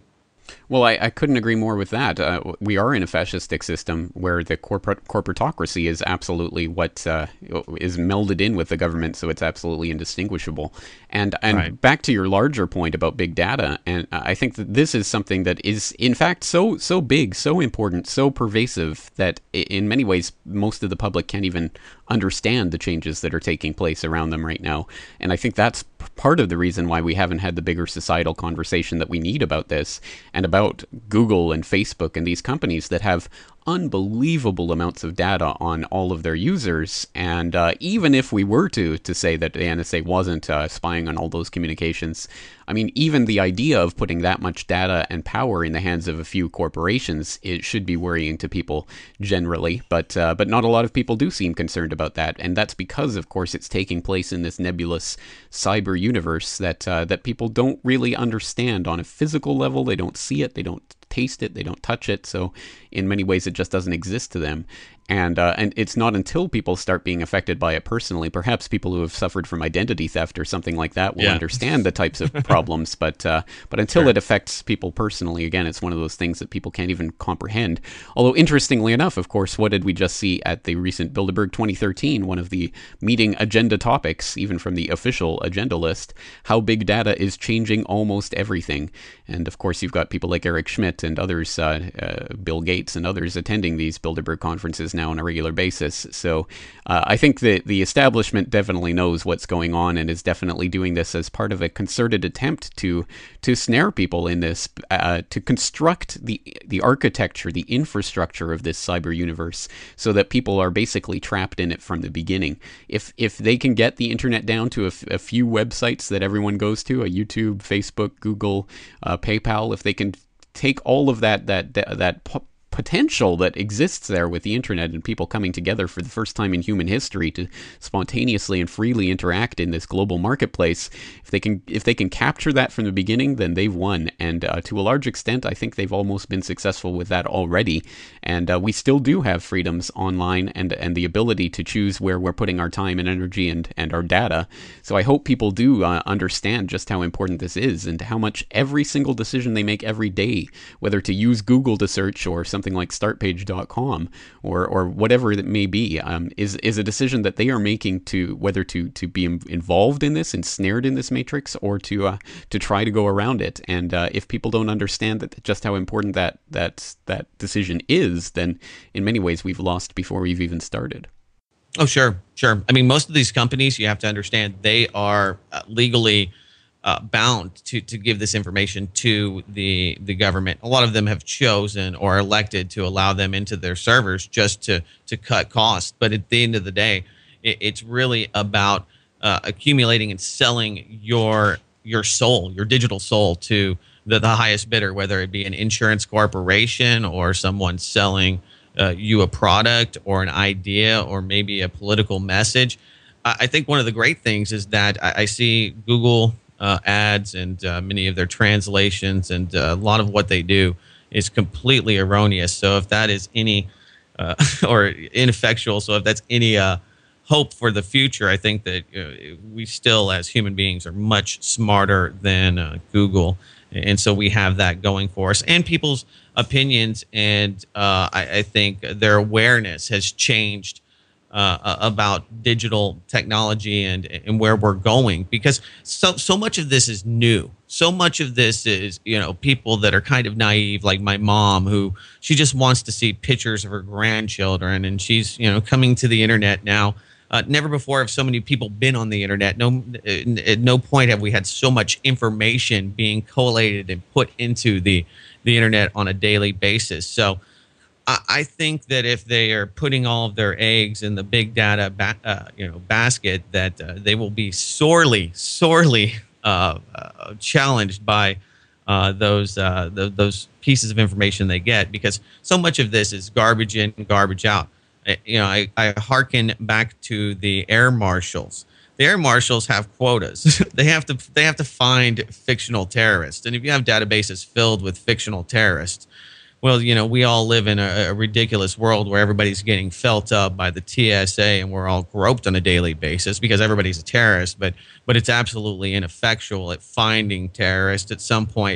B: Well, I, I couldn't agree more with that. Uh, we are in a fascistic system where the corporate corporatocracy is absolutely what uh, is melded in with the government, so it's absolutely indistinguishable. And and
A: Right.
B: back to your larger point about big data, and I think that this is something that is in fact so so big, so important, so pervasive that in many ways most of the public can't even understand the changes that are taking place around them right now. And I think that's part of the reason why we haven't had the bigger societal conversation that we need about this and about Google and Facebook and these companies that have unbelievable amounts of data on all of their users. And uh, even if we were to to say that the N S A wasn't uh, spying on all those communications, I mean, even the idea of putting that much data and power in the hands of a few corporations, it should be worrying to people generally. But uh, but not a lot of people do seem concerned about that, and that's because, of course, it's taking place in this nebulous cyber universe that uh, that people don't really understand on a physical level. They don't see it. They don't taste it. They don't touch it. So in many ways, it just doesn't exist to them. And uh, and it's not until people start being affected by it personally, perhaps people who have suffered from identity theft or something like that will
A: Yeah.
B: understand the types of problems. But uh, but until
A: Sure.
B: it affects people personally, again, it's one of those things that people can't even comprehend. Although interestingly enough, of course, what did we just see at the recent Bilderberg twenty thirteen? One of the meeting agenda topics, even from the official agenda list, how big data is changing almost everything. And of course, you've got people like Eric Schmidt and others, uh, uh, Bill Gates and others attending these Bilderberg conferences now on a regular basis. So uh, I think that the establishment definitely knows what's going on and is definitely doing this as part of a concerted attempt to to snare people in this, uh, to construct the the architecture, the infrastructure of this cyber universe, so that people are basically trapped in it from the beginning. If if they can get the internet down to a, f- a few websites that everyone goes to, a YouTube, Facebook, Google, uh, PayPal, if they can take all of that that that, that po- potential that exists there with the internet and people coming together for the first time in human history to spontaneously and freely interact in this global marketplace, if they can if they can capture that from the beginning, then they've won. And uh, to a large extent, I think they've almost been successful with that already. And uh, we still do have freedoms online and and the ability to choose where we're putting our time and energy and and our data. So I hope people do uh, understand just how important this is and how much every single decision they make every day, whether to use Google to search or something like start page dot com or or whatever it may be, um, is is a decision that they are making to whether to to be involved in this, ensnared in this matrix, or to uh, to try to go around it. And uh, if people don't understand that just how important that that that decision is, then in many ways we've lost before we've even started.
A: Oh, sure, sure. I mean, most of these companies, you have to understand, they are uh, legally uh, bound to to give this information to the the government. A lot of them have chosen or elected to allow them into their servers just to to cut costs. But at the end of the day, it, it's really about uh, accumulating and selling your your soul, your digital soul, to the, the highest bidder, whether it be an insurance corporation or someone selling uh, you a product or an idea or maybe a political message. I, I think one of the great things is that I, I see Google uh, ads and uh, many of their translations and uh, a lot of what they do is completely erroneous. So if that is any uh, or ineffectual, so if that's any uh, hope for the future, I think that uh, we still, as human beings, are much smarter than uh, Google. And so we have that going for us, and people's opinions, and uh, I, I think their awareness has changed uh, about digital technology and and where we're going, because so so much of this is new. So much of this is, you know, people that are kind of naive, like my mom, who she just wants to see pictures of her grandchildren, and she's, you know, coming to the internet now. Uh, never before have so many people been on the internet. No, at no point have we had so much information being collated and put into the the internet on a daily basis. So, I, I think that if they are putting all of their eggs in the big data, ba- uh, you know, basket, that uh, they will be sorely, sorely uh, uh, challenged by uh, those uh, the, those pieces of information they get, because so much of this is garbage in, garbage out. You know, I, I hearken back to the air marshals. The air marshals have quotas. they have to they have to find fictional terrorists. And if you have databases filled with fictional terrorists, well, you know, we all live in a, a ridiculous world where everybody's getting felt up by the T S A and we're all groped on a daily basis because everybody's a terrorist. But but it's absolutely ineffectual at finding terrorists. At some point,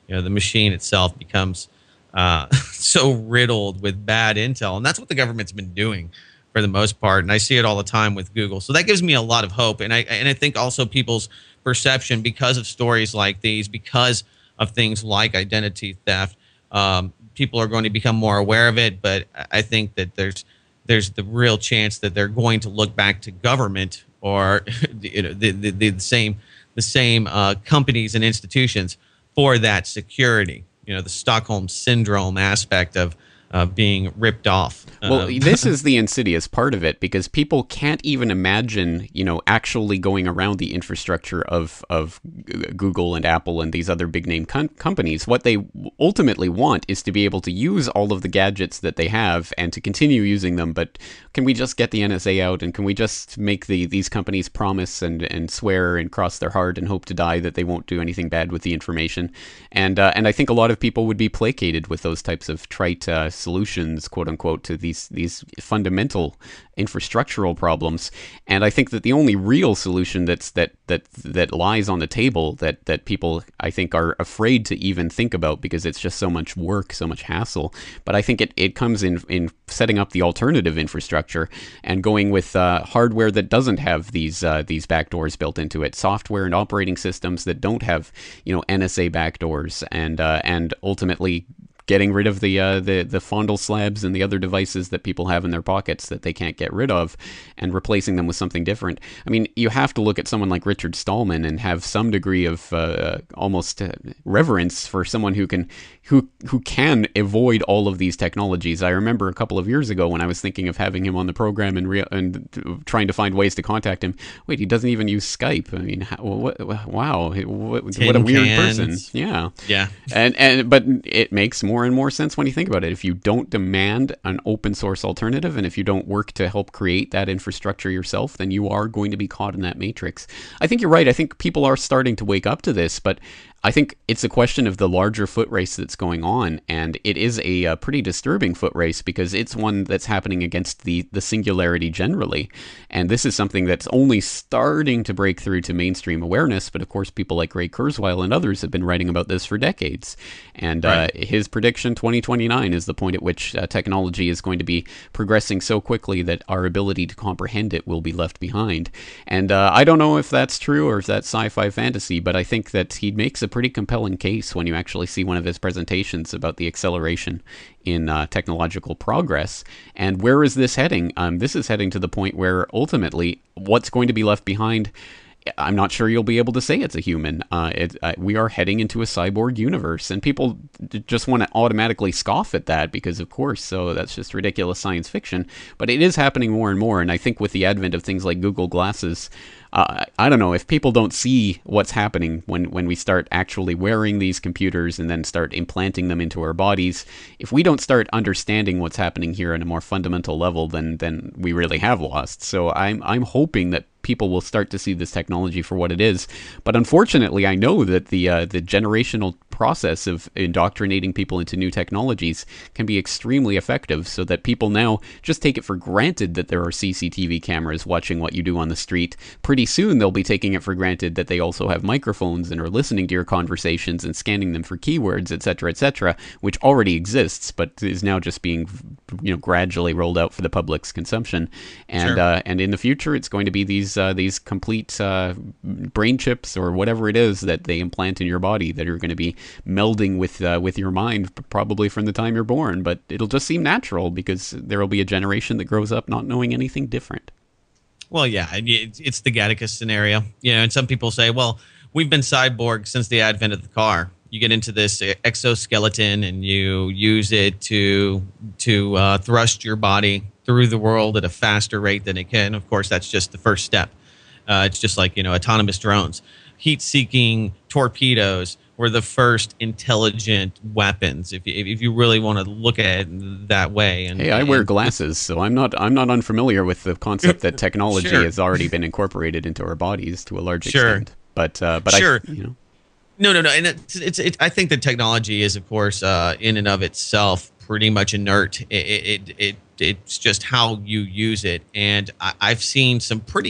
A: you know, the machine itself becomes uh, so riddled with bad intel. And that's what the government's been doing for the most part. And I see it all the time with Google. So that gives me a lot of hope. And I, and I think also people's perception, because of stories like these, because of things like identity theft, um, people are going to become more aware of it. But I think that there's there's the real chance that they're going to look back to government or you know, the, the, the same the same uh, companies and institutions for that security. You know, the Stockholm syndrome aspect of uh, being ripped off.
B: Well,
A: Um,
B: this is the insidious part of it, because people can't even imagine, you know, actually going around the infrastructure of of Google and Apple and these other big name com- companies. What they ultimately want is to be able to use all of the gadgets that they have and to continue using them. But can we just get the N S A out, and can we just make the these companies promise and, and swear and cross their heart and hope to die that they won't do anything bad with the information? And uh, and I think a lot of people would be placated with those types of trite uh, solutions, quote unquote, to these these fundamental infrastructural problems. And I think that the only real solution that's that that that lies on the table that that people, I think, are afraid to even think about, because it's just so much work, so much hassle. But I think it, it comes in in setting up the alternative infrastructure and going with uh, hardware that doesn't have these uh, these backdoors built into it, software and operating systems that don't have, you know, N S A backdoors, and uh, and ultimately getting rid of the uh, the the fondle slabs and the other devices that people have in their pockets that they can't get rid of, and replacing them with something different. I mean, you have to look at someone like Richard Stallman and have some degree of uh, almost uh, reverence for someone who can who who can avoid all of these technologies. I remember a couple of years ago when I was thinking of having him on the program and rea- and trying to find ways to contact him. Wait, he doesn't even use Skype. I mean, how, what, wow, what, what a weird
A: cans.
B: person. Yeah,
A: yeah.
B: and and but it makes more and more sense when you think about it. If you don't demand an open source alternative, and if you don't work to help create that infrastructure yourself, then you are going to be caught in that matrix. I think you're right. I think people are starting to wake up to this, but I think it's a question of the larger foot race that's going on, and it is a, a pretty disturbing foot race, because it's one that's happening against the, the singularity generally, and this is something that's only starting to break through to mainstream awareness. But of course, people like Ray Kurzweil and others have been writing about this for decades, and right. uh, his prediction, twenty twenty-nine, is the point at which uh, technology is going to be progressing so quickly that our ability to comprehend it will be left behind. And uh, I don't know if that's true or if that's sci-fi fantasy, but I think that he makes a pretty compelling case when you actually see one of his presentations about the acceleration in uh, technological progress. And where is this heading? Um, this is heading to the point where ultimately what's going to be left behind, I'm not sure you'll be able to say it's a human. Uh, it, uh, we are heading into a cyborg universe, and people d- just want to automatically scoff at that because, of course, so that's just ridiculous science fiction. But it is happening more and more, and I think with the advent of things like Google Glasses, uh, I don't know, if people don't see what's happening when, when we start actually wearing these computers and then start implanting them into our bodies, if we don't start understanding what's happening here on a more fundamental level, then then we really have lost. So I'm I'm hoping that people will start to see this technology for what it is. But unfortunately, I know that the uh, the generational process of indoctrinating people into new technologies can be extremely effective, so that people now just take it for granted that there are C C T V cameras watching what you do on the street. Pretty soon, they'll be taking it for granted that they also have microphones and are listening to your conversations and scanning them for keywords, et cetera, et cetera, which already exists, but is now just being, you know, gradually rolled out for the public's consumption. And
A: Sure.
B: uh, and in the future, it's going to be these uh, these complete uh, brain chips or whatever it is that they implant in your body that are going to be melding with uh, with your mind probably from the time you're born. But it'll just seem natural because there will be a generation that grows up not knowing anything different.
A: Well, yeah, I mean, it's, it's the Gattaca scenario, you know. And some people say, "Well, we've been cyborg since the advent of the car." You get into this exoskeleton and you use it to to uh, thrust your body through the world at a faster rate than it can. Of course, that's just the first step. Uh, it's just like, you know, autonomous drones, heat-seeking torpedoes were the first intelligent weapons, if you, if you really want to look at it that way. And
B: hey, I wear
A: and
B: glasses, so I'm not I'm not unfamiliar with the concept that technology
A: Sure.
B: has already been incorporated into our bodies to a large
A: Sure.
B: extent. But uh, but
A: Sure.
B: I you know.
A: No, no, no. And it's, it's, it, I think that technology is, of course, uh, in and of itself, pretty much inert. It, it, it, it's just how you use it. And I, I've seen some pretty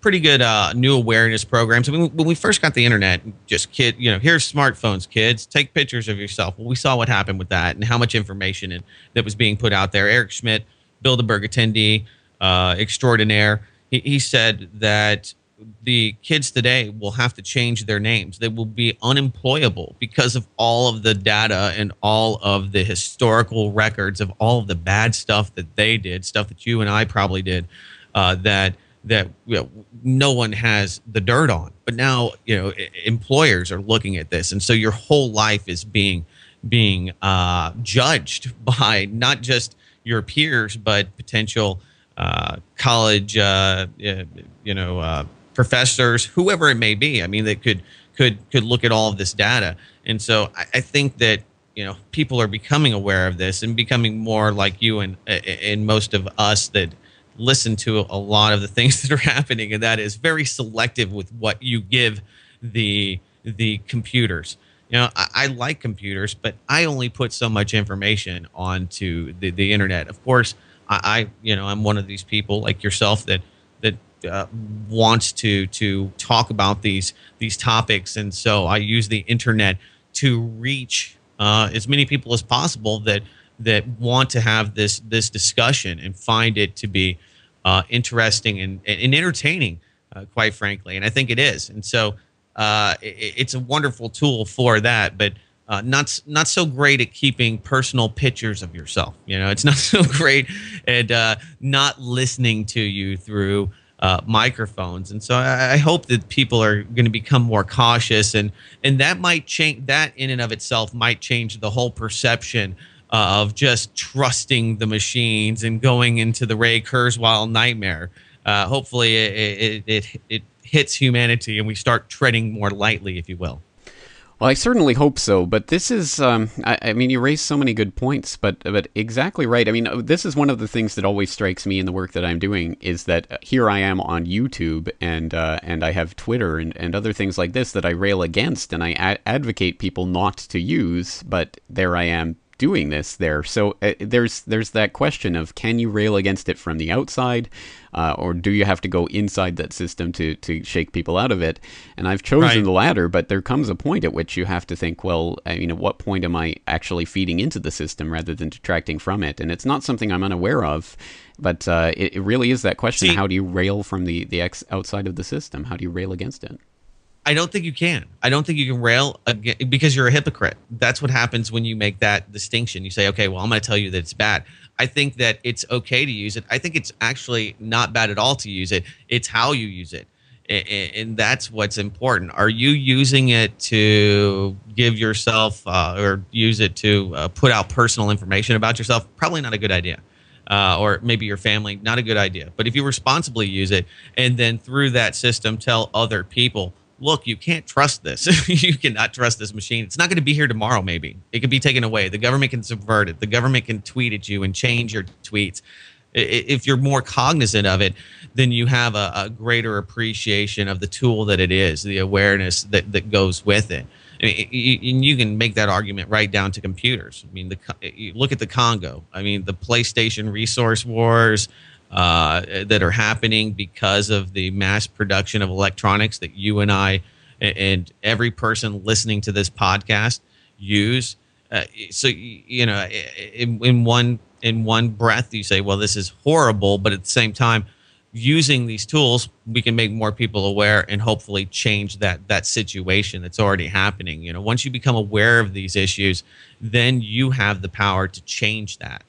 A: pretty good uh, new awareness programs. I mean, when we first got the internet, just kid, you know, here's smartphones, kids, take pictures of yourself. Well, we saw what happened with that and how much information and, that was being put out there. Eric Schmidt, Bilderberg attendee uh, extraordinaire, he, he said that the kids today will have to change their names. They will be unemployable because of all of the data and all of the historical records of all of the bad stuff that they did, stuff that you and I probably did, uh, that that you know, no one has the dirt on. But now, you know, employers are looking at this, and so your whole life is being being uh, judged by not just your peers, but potential uh, college, uh, you know, uh, professors, whoever it may be. I mean, they could could could look at all of this data, and so I, I think that you know people are becoming aware of this and becoming more like you and and most of us that listen to a lot of the things that are happening, and that is very selective with what you give the the computers. You know, I, I like computers, but I only put so much information onto the, the internet. Of course, I, I you know I'm one of these people like yourself that that uh, wants to to talk about these these topics, and so I use the internet to reach uh, as many people as possible that that want to have this this discussion and find it to be uh, interesting and, and entertaining, uh, quite frankly. And I think it is. And so uh, it, it's a wonderful tool for that, but uh, not not so great at keeping personal pictures of yourself. You know, it's not so great at uh, not listening to you through uh, microphones. And so I, I hope that people are going to become more cautious, and and that might change. That in and of itself might change the whole perception Uh, of just trusting the machines and going into the Ray Kurzweil nightmare. Uh, hopefully it, it, it, it hits humanity and we start treading more lightly, if you will.
B: Well, I certainly hope so, but this is, um, I, I mean, you raised so many good points, but but exactly right. I mean, this is one of the things that always strikes me in the work that I'm doing is that here I am on YouTube and uh, and I have Twitter and, and other things like this that I rail against and I ad- advocate people not to use, but there I am doing this there. So uh, there's there's that question of, can you rail against it from the outside, uh, or do you have to go inside that system to to shake people out of it? And I've chosen
A: Right.
B: the latter, but there comes a point at which you have to think, well, I mean, at what point am I actually feeding into the system rather than detracting from it? And it's not something I'm unaware of, but uh, it, it really is that question:
A: See,
B: how do you rail from the the ex- outside of the system? How do you rail against it?
A: I don't think you can. I don't think you can rail against, because you're a hypocrite. That's what happens when you make that distinction. You say, okay, well, I'm going to tell you that it's bad. I think that it's okay to use it. I think it's actually not bad at all to use it. It's how you use it. And that's what's important. Are you using it to give yourself uh, or use it to uh, put out personal information about yourself? Probably not a good idea. Uh, or maybe your family, not a good idea. But if you responsibly use it and then through that system tell other people, look, you can't trust this. You cannot trust this machine. It's not going to be here tomorrow, maybe. It could be taken away. The government can subvert it. The government can tweet at you and change your tweets. If you're more cognizant of it, then you have a, a greater appreciation of the tool that it is, the awareness that, that goes with it. And you can make that argument right down to computers. I mean, the, you look at the Congo. I mean, the PlayStation resource wars uh, that are happening because of the mass production of electronics that you and I and every person listening to this podcast use. Uh, so, you know, in, in one in one breath, you say, well, this is horrible. But at the same time, using these tools, we can make more people aware and hopefully change that that situation that's already happening. You know, once you become aware of these issues, then you have the power to change that.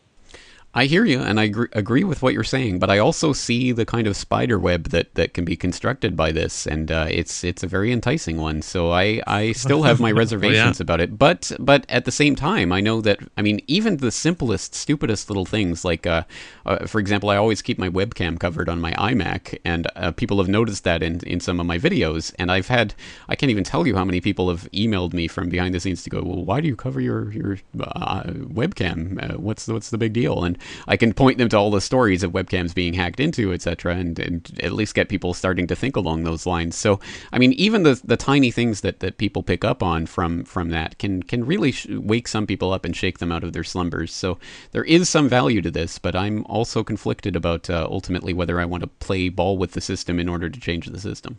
B: I hear you, and I agree, agree with what you're saying, but I also see the kind of spider web that, that can be constructed by this, and uh, it's it's a very enticing one. So I, I still have my reservations
A: yeah.
B: about it, but but at the same time, I know that, I mean, even the simplest, stupidest little things, like, uh, uh, for example, I always keep my webcam covered on my iMac, and uh, people have noticed that in, in some of my videos, and I've had, I can't even tell you how many people have emailed me from behind the scenes to go, well, why do you cover your, your uh, webcam? Uh, what's, what's the big deal? And I can point them to all the stories of webcams being hacked into, et cetera, and, and at least get people starting to think along those lines. So, I mean, even the the tiny things that, that people pick up on from from that can can really sh- wake some people up and shake them out of their slumbers. So there is some value to this, but I'm also conflicted about uh, ultimately whether I want to play ball with the system in order to change the system.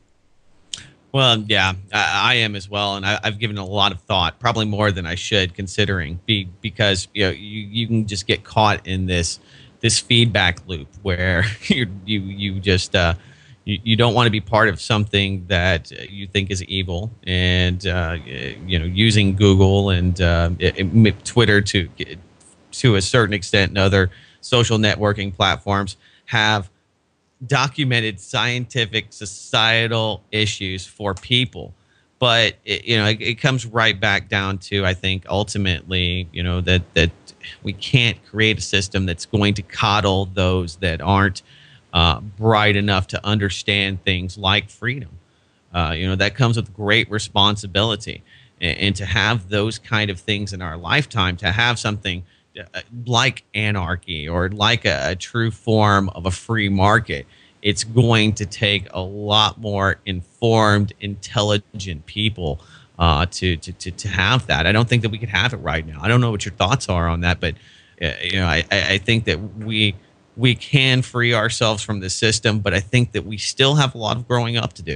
A: Well, yeah, I, I am as well, and I, I've given it a lot of thought, probably more than I should, considering be, because you know you, you can just get caught in this this feedback loop where you you you just uh, you, you don't want to be part of something that you think is evil, and uh, you know using Google and uh, Twitter to to a certain extent and other social networking platforms have documented scientific societal issues for people, but it, you know it, it comes right back down to, I think, ultimately, you know that that we can't create a system that's going to coddle those that aren't uh, bright enough to understand things like freedom. Uh, you know that comes with great responsibility, and, and to have those kind of things in our lifetime, to have something like anarchy or like a, a true form of a free market, it's going to take a lot more informed, intelligent people uh, to, to, to, to have that. I don't think that we could have it right now. I don't know what your thoughts are on that, but uh, you know, I, I think that we we can free ourselves from the system, but I think that we still have a lot of growing up to do.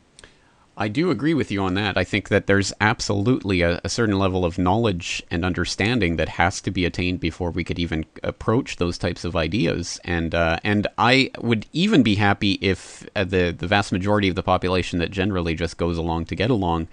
B: I do agree with you on that. I think that there's absolutely a, a certain level of knowledge and understanding that has to be attained before we could even approach those types of ideas. And uh, and I would even be happy if uh, the the vast majority of the population that generally just goes along to get along,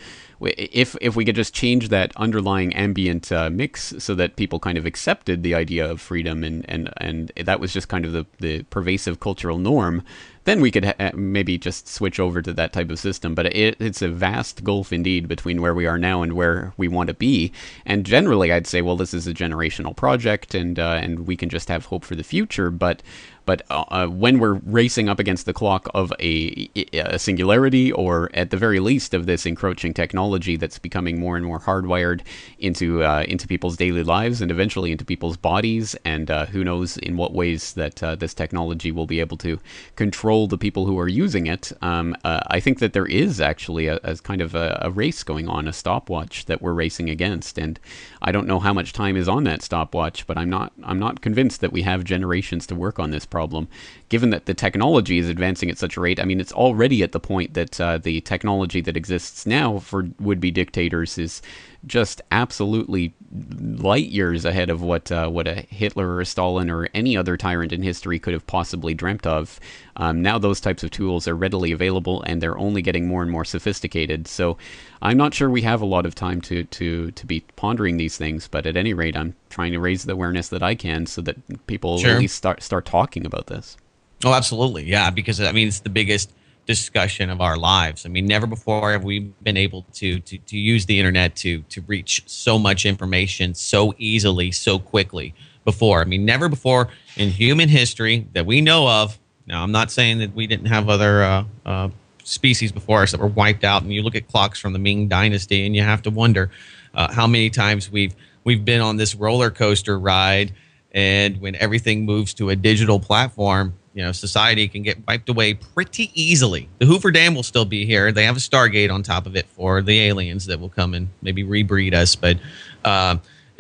B: if if we could just change that underlying ambient uh, mix so that people kind of accepted the idea of freedom, and and and that was just kind of the the pervasive cultural norm. Then we could ha- maybe just switch over to that type of system. But it, it's a vast gulf indeed between where we are now and where we want to be. And generally, I'd say, well, this is a generational project, and uh, and we can just have hope for the future. But but uh, when we're racing up against the clock of a, a singularity, or at the very least of this encroaching technology that's becoming more and more hardwired into uh, into people's daily lives and eventually into people's bodies, and uh, who knows in what ways that uh, this technology will be able to control the people who are using it, um, uh, I think that there is actually a, a kind of a, a race going on, a stopwatch that we're racing against. And I don't know how much time is on that stopwatch, but I'm not I'm not convinced that we have generations to work on this problem, given that the technology is advancing at such a rate. I mean, it's already at the point that uh, the technology that exists now for would-be dictators is just absolutely light years ahead of what uh, what a Hitler or a Stalin or any other tyrant in history could have possibly dreamt of. Um, now those types of tools are readily available, and they're only getting more and more sophisticated. So I'm not sure we have a lot of time to, to, to be pondering these things, but at any rate, I'm trying to raise the awareness that I can so that people
A: Sure.
B: at least start start talking about this.
A: Oh, absolutely. Yeah, because I mean, it's the biggest discussion of our lives. I mean, never before have we been able to to, to use the internet to to reach so much information so easily, so quickly before. I mean, never before in human history that we know of. Now, I'm not saying that we didn't have other uh, uh, species before us that were wiped out. And you look at clocks from the Ming Dynasty, and you have to wonder uh, how many times we've we've been on this roller coaster ride. And when everything moves to a digital platform, you know, society can get wiped away pretty easily. The Hoover Dam will still be here. They have a Stargate on top of it for the aliens that will come and maybe rebreed us. But uh,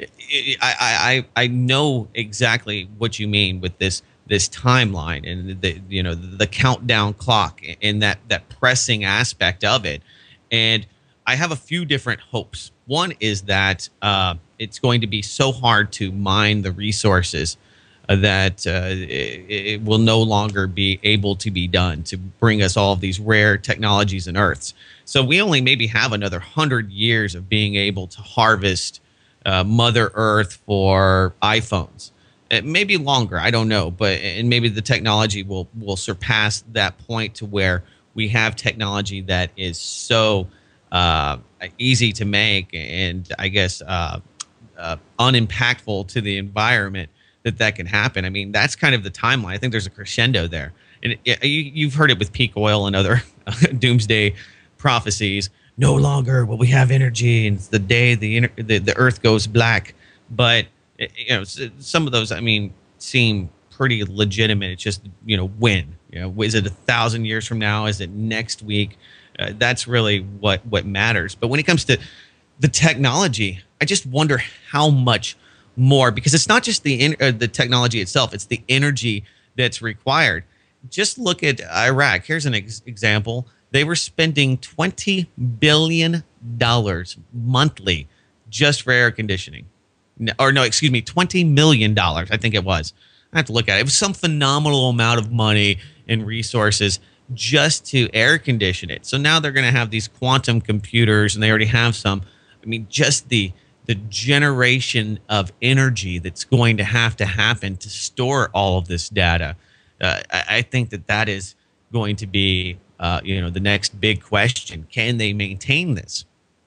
A: I, I, I know exactly what you mean with this this timeline and the you know the countdown clock and that that pressing aspect of it. And I have a few different hopes. One is that uh, it's going to be so hard to mine the resources uh, that uh, it, it will no longer be able to be done to bring us all of these rare technologies and earths. So we only maybe have another hundred years of being able to harvest uh, Mother Earth for iPhones. It may be longer, I don't know, but and maybe the technology will will surpass that point to where we have technology that is so uh, easy to make and I guess uh, uh, unimpactful to the environment that that can happen. I mean, that's kind of the timeline. I think there's a crescendo there, and it, you, you've heard it with peak oil and other doomsday prophecies. No longer will we have energy, and it's the day the the, the Earth goes black. But you know, some of those, I mean, seem pretty legitimate. It's just, you know, when, you know, is it a thousand years from now? Is it next week? Uh, that's really what, what matters. But when it comes to the technology, I just wonder how much more, because it's not just the, uh, the technology itself, it's the energy that's required. Just look at Iraq. Here's an ex- example. They were spending twenty billion dollars monthly just for air conditioning. No, or no, excuse me, twenty million dollars, I think it was. I have to look at it. It was some phenomenal amount of money and resources just to air condition it. So now they're going to have these quantum computers, and they already have some. I mean, just the the generation of energy that's going to have to happen to store all of this data. Uh, I, I think that that is going to be Uh, you know, the next big question. Can they maintain this?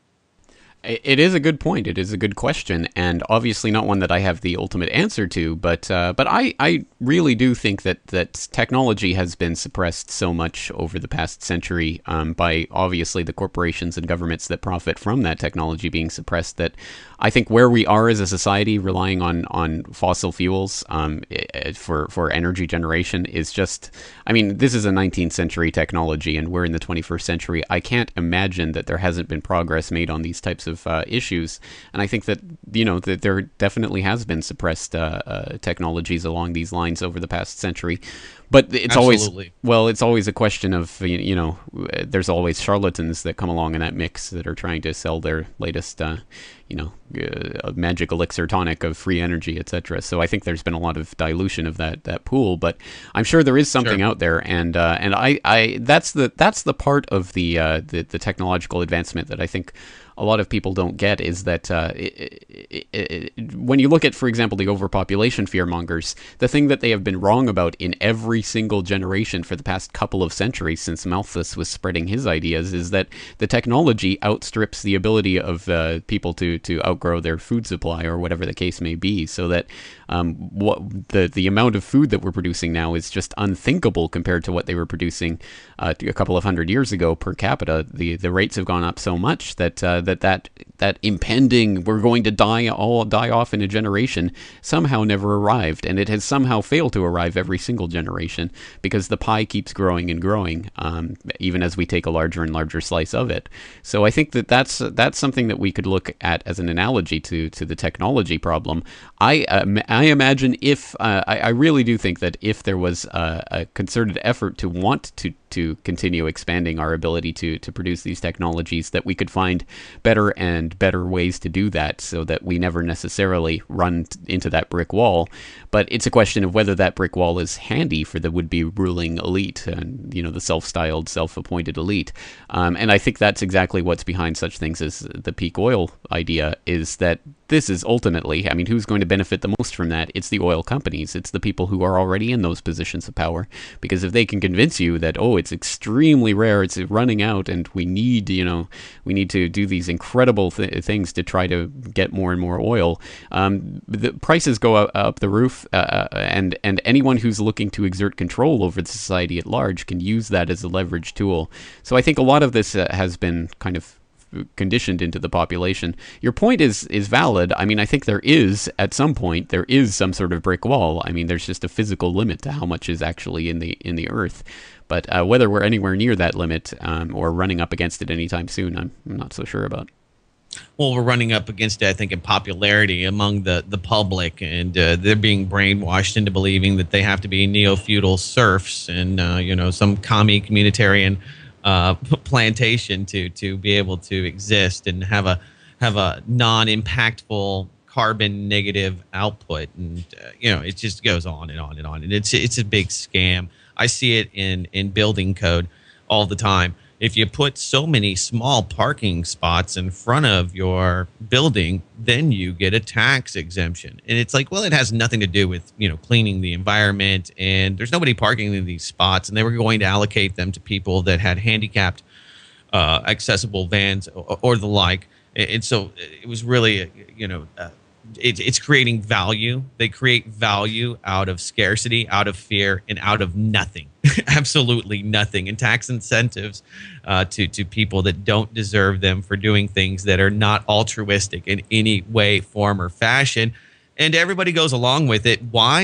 B: It is a good point. It is a good question, and obviously not one that I have the ultimate answer to. But uh, but I, I really do think that, that technology has been suppressed so much over the past century um, by obviously the corporations and governments that profit from that technology being suppressed, that I think where we are as a society relying on, on fossil fuels um, for, for energy generation is just, I mean, this is a nineteenth century technology and we're in the twenty-first century. I can't imagine that there hasn't been progress made on these types of uh, issues. And I think that, you know, that there definitely has been suppressed uh, uh, technologies along these lines over the past century. But it's
A: Absolutely.
B: always, well, it's always a question of, you know, there's always charlatans that come along in that mix that are trying to sell their latest, uh, you know, uh, magic elixir tonic of free energy, et cetera. So I think there's been a lot of dilution of that that pool, but I'm sure there is something
A: Sure.
B: out there, and uh, and I, I that's the that's the part of the, uh, the the technological advancement that I think a lot of people don't get, is that uh, it, it, it, when you look at, for example, the overpopulation fearmongers, the thing that they have been wrong about in every single generation for the past couple of centuries since Malthus was spreading his ideas is that the technology outstrips the ability of uh, people to, to outgrow their food supply or whatever the case may be, so that um, what the, the amount of food that we're producing now is just unthinkable compared to what they were producing uh, a couple of hundred years ago per capita. The, the rates have gone up so much that uh, that that that impending we're going to die all die off in a generation somehow never arrived, and it has somehow failed to arrive every single generation because the pie keeps growing and growing, um, even as we take a larger and larger slice of it. So I think that that's that's something that we could look at as an analogy to to the technology problem. I um, I imagine if uh, I, I really do think that if there was a, a concerted effort to want to to continue expanding our ability to to produce these technologies, that we could find better and better ways to do that so that we never necessarily run t- into that brick wall. But it's a question of whether that brick wall is handy for the would-be ruling elite and, you know, the self-styled, self-appointed elite. Um, and I think that's exactly what's behind such things as the peak oil idea, is that this is ultimately, I mean, who's going to benefit the most from that? It's the oil companies. It's the people who are already in those positions of power. Because if they can convince you that, oh, it's extremely rare, it's running out, and we need, you know, we need to do these incredible th- things to try to get more and more oil, um, the prices go up, up the roof, uh, and, and anyone who's looking to exert control over the society at large can use that as a leverage tool. So I think a lot of this uh, has been kind of conditioned into the population. Your point is is valid. I mean, I think there is, at some point, there is some sort of brick wall. I mean, there's just a physical limit to how much is actually in the in the earth. But uh, whether we're anywhere near that limit um, or running up against it anytime soon, I'm, I'm not so sure about.
A: Well, we're running up against it, I think, in popularity among the, the public, and uh, they're being brainwashed into believing that they have to be neo-feudal serfs and, uh, you know, some commie communitarian uh, plantation to to be able to exist and have a have a non-impactful carbon negative output, and uh, you know, it just goes on and on and on, and it's it's a big scam. I see it in in building code all the time. If you put so many small parking spots in front of your building, then you get a tax exemption. And it's like, well, it has nothing to do with, you know, cleaning the environment, and there's nobody parking in these spots, and they were going to allocate them to people that had handicapped uh, accessible vans or, or the like. And so it was really, you know, uh, it, it's creating value. They create value out of scarcity, out of fear, and out of nothing. Absolutely nothing. And tax incentives uh, to, to people that don't deserve them for doing things that are not altruistic in any way, form, or fashion. And everybody goes along with it. Why?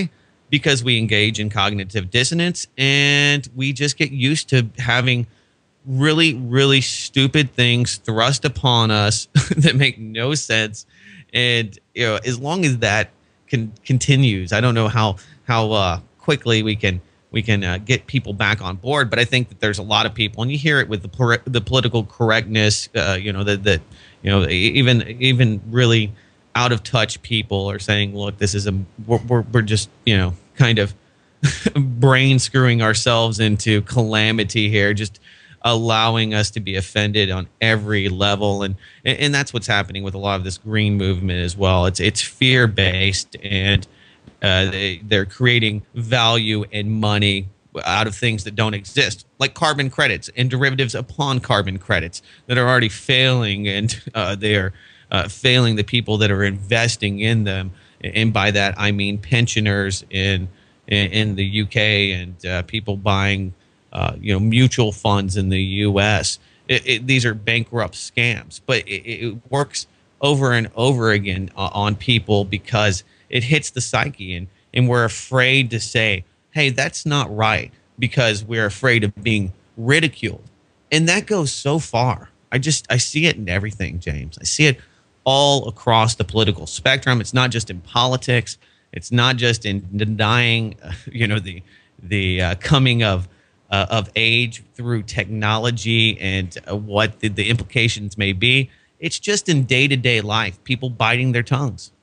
A: because we engage in cognitive dissonance, and we just get used to having really, really stupid things thrust upon us that make no sense. And you know, as long as that can continues, I don't know how how uh, quickly we can we can uh, get people back on board. But I think that there's a lot of people, and you hear it with the por- the political correctness. Uh, you know that that you know even even really out of touch people are saying, look, this is a we're we're, we're just you know kind of brain screwing ourselves into calamity here, just allowing us to be offended on every level. And and that's what's happening with a lot of this green movement as well. It's it's fear based, and uh, they, they're creating value and money out of things that don't exist, like carbon credits and derivatives upon carbon credits that are already failing, and uh, they are uh, failing the people that are investing in them. And by that, I mean pensioners in in, in the U K, and uh, people buying uh, you know mutual funds in the U S. It, it, these are bankrupt scams, but it, it works over and over again uh, on people because it hits the psyche, and, and we're afraid to say, hey, that's not right, because we're afraid of being ridiculed. And that goes so far. I just, I see it in everything, James. I see it all across the political spectrum. It's not just in politics. It's not just in denying, uh, you know, the the uh, coming of uh, of age through technology and uh, what the, the implications may be. It's just in day-to-day life, people biting their tongues.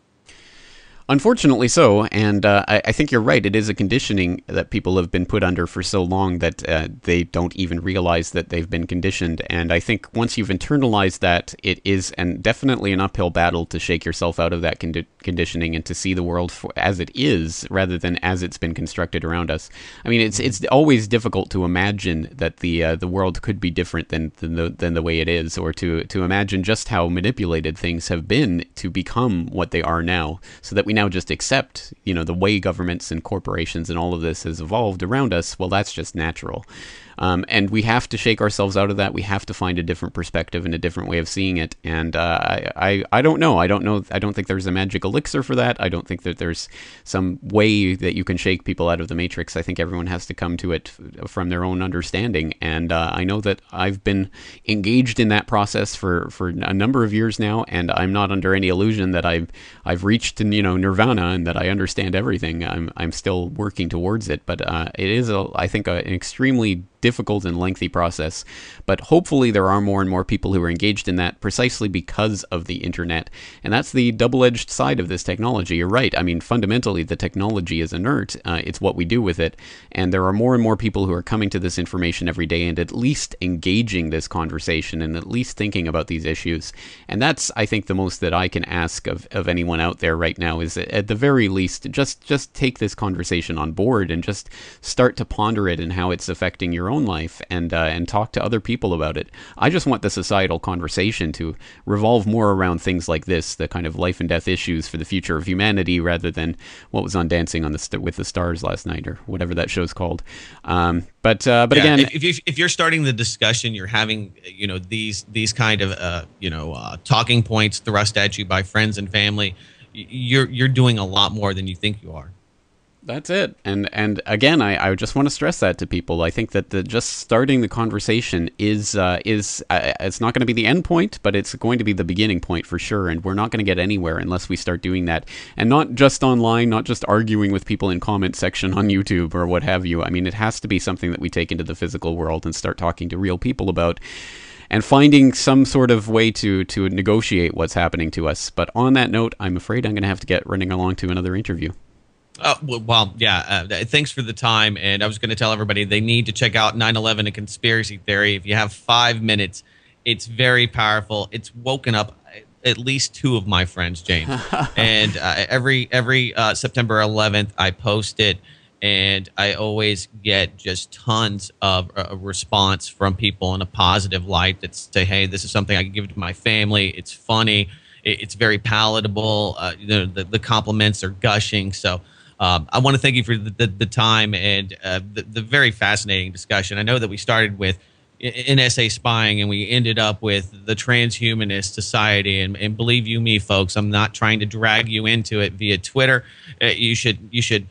B: Unfortunately so, and uh, I, I think you're right. It is a conditioning that people have been put under for so long that uh, they don't even realize that they've been conditioned. And I think once you've internalized that, it is and definitely an uphill battle to shake yourself out of that condi- conditioning and to see the world for, as it is rather than as it's been constructed around us. I mean, it's it's always difficult to imagine that the uh, the world could be different than than the, than the way it is, or to to imagine just how manipulated things have been to become what they are now, so that we now just accept, you know, the way governments and corporations and all of this has evolved around us. Well, that's just natural. Um, and we have to shake ourselves out of that. We have to find a different perspective and a different way of seeing it. And uh, I, I, I don't know. I don't know. I don't think there's a magic elixir for that. I don't think that there's some way that you can shake people out of the matrix. I think everyone has to come to it from their own understanding. And uh, I know that I've been engaged in that process for, for a number of years now, and I'm not under any illusion that I've I've reached, you know, nirvana and that I understand everything. I'm I'm still working towards it, but uh, it is a I think a, an extremely difficult and lengthy process, but hopefully there are more and more people who are engaged in that precisely because of the internet. And that's the double-edged side of this technology. You're right. I mean, fundamentally, the technology is inert. Uh, it's what we do with it. And there are more and more people who are coming to this information every day and at least engaging this conversation and at least thinking about these issues. And that's, I think, the most that I can ask of, of anyone out there right now is, at the very least, just just take this conversation on board and just start to ponder it and how it's affecting your own life, and uh, and talk to other people about it. I just want the societal conversation to revolve more around things like this, the kind of life and death issues for the future of humanity, rather than what was on Dancing on the St- with the Stars last night, or whatever that show's called. Um, but uh, but yeah, again,
A: if, if, you, if you're starting the discussion, you're having you know these these kind of uh, you know uh, talking points thrust at you by friends and family. You're you're doing a lot more than you think you are.
B: That's it. And and again, I, I just want to stress that to people. I think that the just starting the conversation is uh, is uh, it's not going to be the end point, but it's going to be the beginning point for sure. And we're not going to get anywhere unless we start doing that. And not just online, not just arguing with people in comment section on YouTube or what have you. I mean, it has to be something that we take into the physical world and start talking to real people about, and finding some sort of way to to negotiate what's happening to us. But on that note, I'm afraid I'm going to have to get running along to another interview.
A: Uh, well, yeah, uh, thanks for the time. And I was going to tell everybody they need to check out nine eleven, A Conspiracy Theory. If you have five minutes, it's very powerful. It's woken up at least two of my friends, James. and uh, every every uh, September eleventh, I post it. And I always get just tons of uh, response from people in a positive light that say, hey, this is something I can give to my family. It's funny. It, it's very palatable. Uh, the, the, the compliments are gushing. So Um, I want to thank you for the, the, the time and uh, the, the very fascinating discussion. I know that we started with N S A spying and we ended up with the transhumanist society. And, and believe you me, folks, I'm not trying to drag you into it via Twitter. Uh, you should you should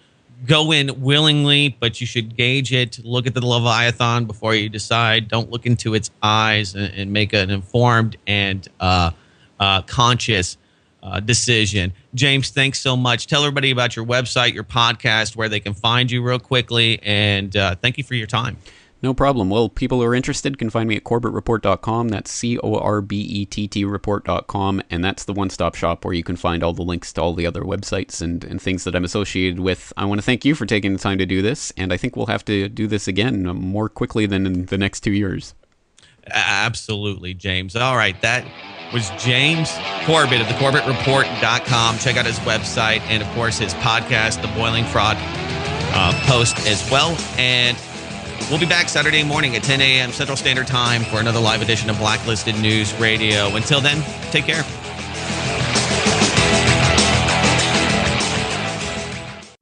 A: go in willingly, but you should gauge it. Look at the Leviathan before you decide. Don't look into its eyes and, and make an informed and uh, uh, conscious uh, decision. James, thanks so much. Tell everybody about your website, your podcast, where they can find you real quickly, and uh, thank you for your time.
B: No problem. Well, people who are interested can find me at corbett report dot com. That's C O R B E T T report dot com. And that's the one-stop shop where you can find all the links to all the other websites and, and things that I'm associated with. I want to thank you for taking the time to do this. And I think we'll have to do this again more quickly than in the next two years.
A: Absolutely, James. All right. That was James Corbett of the corbett report dot com. Check out his website and, of course, his podcast, The Boiling Frog uh, Post as well. And we'll be back Saturday morning at ten a.m. Central Standard Time for another live edition of Blacklisted News Radio. Until then, take care.